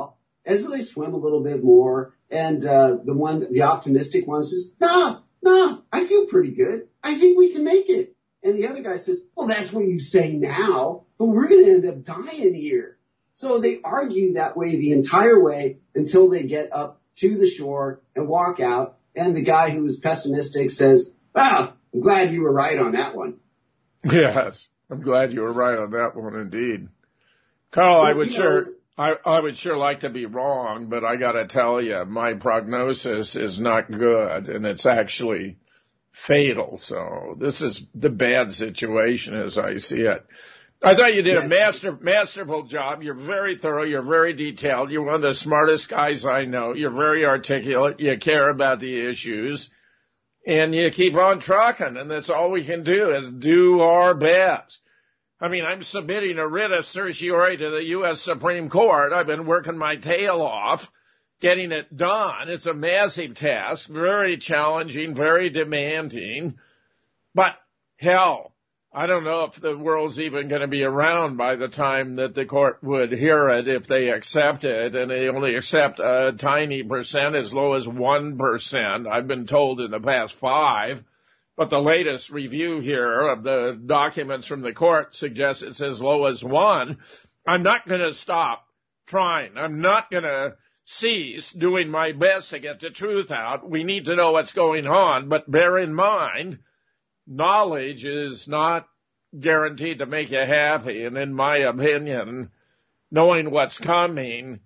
And so they swim a little bit more. And uh, the one, the optimistic one says, no, no, I feel pretty good. I think we can make it. And the other guy says, well, that's what you say now, but we're going to end up dying here. So they argue that way the entire way until they get up to the shore and walk out. And the guy who was pessimistic says, ah, I'm glad you were right on that one. Yes, I'm glad you were right on that one indeed. Carl, I would sure, I, I would sure like to be wrong, but I got to tell you, my prognosis is not good, and it's actually fatal. So this is the bad situation as I see it. I thought you did a master, masterful job. You're very thorough. You're very detailed. You're one of the smartest guys I know. You're very articulate. You care about the issues. And you keep on trucking. And that's all we can do is do our best. I mean, I'm submitting a writ of certiorari to the U S Supreme Court. I've been working my tail off, getting it done. It's a massive task, very challenging, very demanding. But hell, I don't know if the world's even going to be around by the time that the court would hear it if they accept it, and they only accept a tiny percent, as low as one percent. I've been told in the past five, but the latest review here of the documents from the court suggests it's as low as one. I'm not going to stop trying. I'm not going to cease doing my best to get the truth out. We need to know what's going on, but bear in mind, knowledge is not guaranteed to make you happy, and in my opinion, knowing what's coming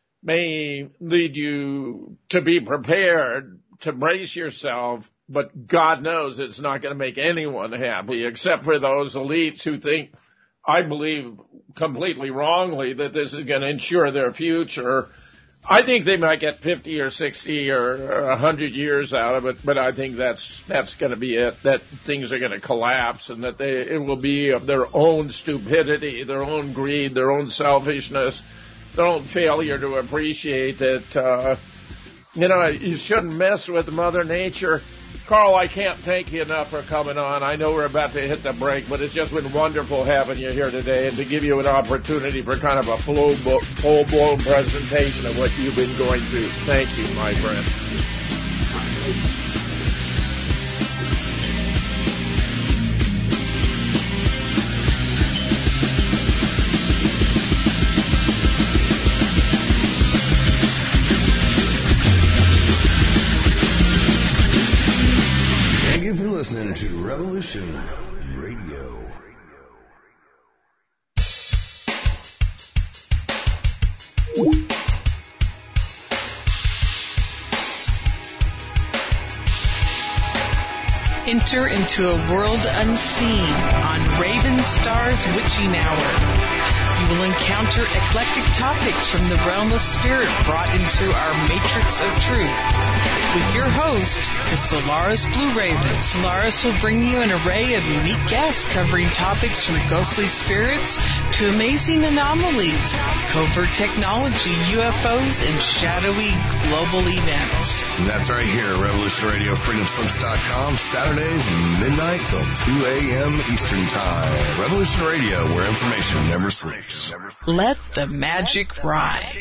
may lead you to be prepared, to brace yourself, but God knows it's not going to make anyone happy, except for those elites who think, I believe completely wrongly, that this is going to ensure their future. I think they might get fifty or sixty or one hundred years out of it, but I think that's that's going to be it, that things are going to collapse, and that they, it will be of their own stupidity, their own greed, their own selfishness, their own failure to appreciate that, uh, you know, you shouldn't mess with Mother Nature. Carl, I can't thank you enough for coming on. I know we're about to hit the break, but it's just been wonderful having you here today and to give you an opportunity for kind of a full-blown presentation of what you've been going through. Thank you, my friend. Listening to Revolution Radio. Enter into a world unseen on Raven Star's Witching Hour. You will encounter eclectic topics from the realm of spirit brought into our matrix of truth. With your host, the Solaris Blue Raven. Solaris will bring you an array of unique guests covering topics from ghostly spirits to amazing anomalies, covert technology, U F Os, and shadowy global events. And that's right here, Revolution Radio, freedom slips dot com, Saturdays midnight till two a.m. Eastern Time. Revolution Radio, where information never sleeps. Let the magic rise.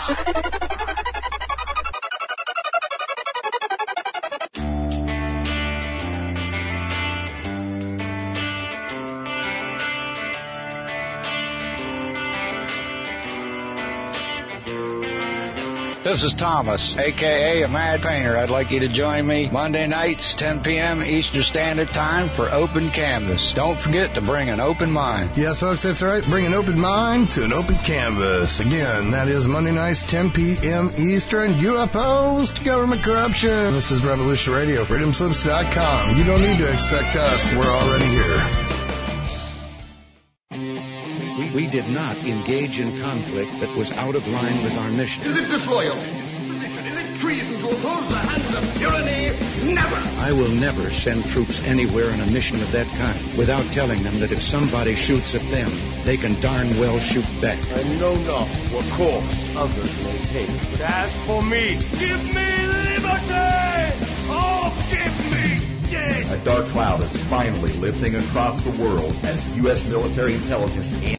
This is Thomas, a k a. a Mad Painter. I'd like you to join me Monday nights, ten p.m. Eastern Standard Time for Open Canvas. Don't forget to bring an open mind. Yes, folks, that's right. Bring an open mind to an open canvas. Again, that is Monday nights, ten p.m. Eastern. U F Os to government corruption. This is Revolution Radio, freedom slips dot com. You don't need to expect us. We're already here. We did not engage in conflict that was out of line with our mission. Is it disloyalty? Is it treason to oppose the hands of tyranny? Never! I will never send troops anywhere on a mission of that kind without telling them that if somebody shoots at them, they can darn well shoot back. I know not what course others may take, but as for me, give me liberty! Oh, give me death! A dark cloud is finally lifting across the world as U S military intelligence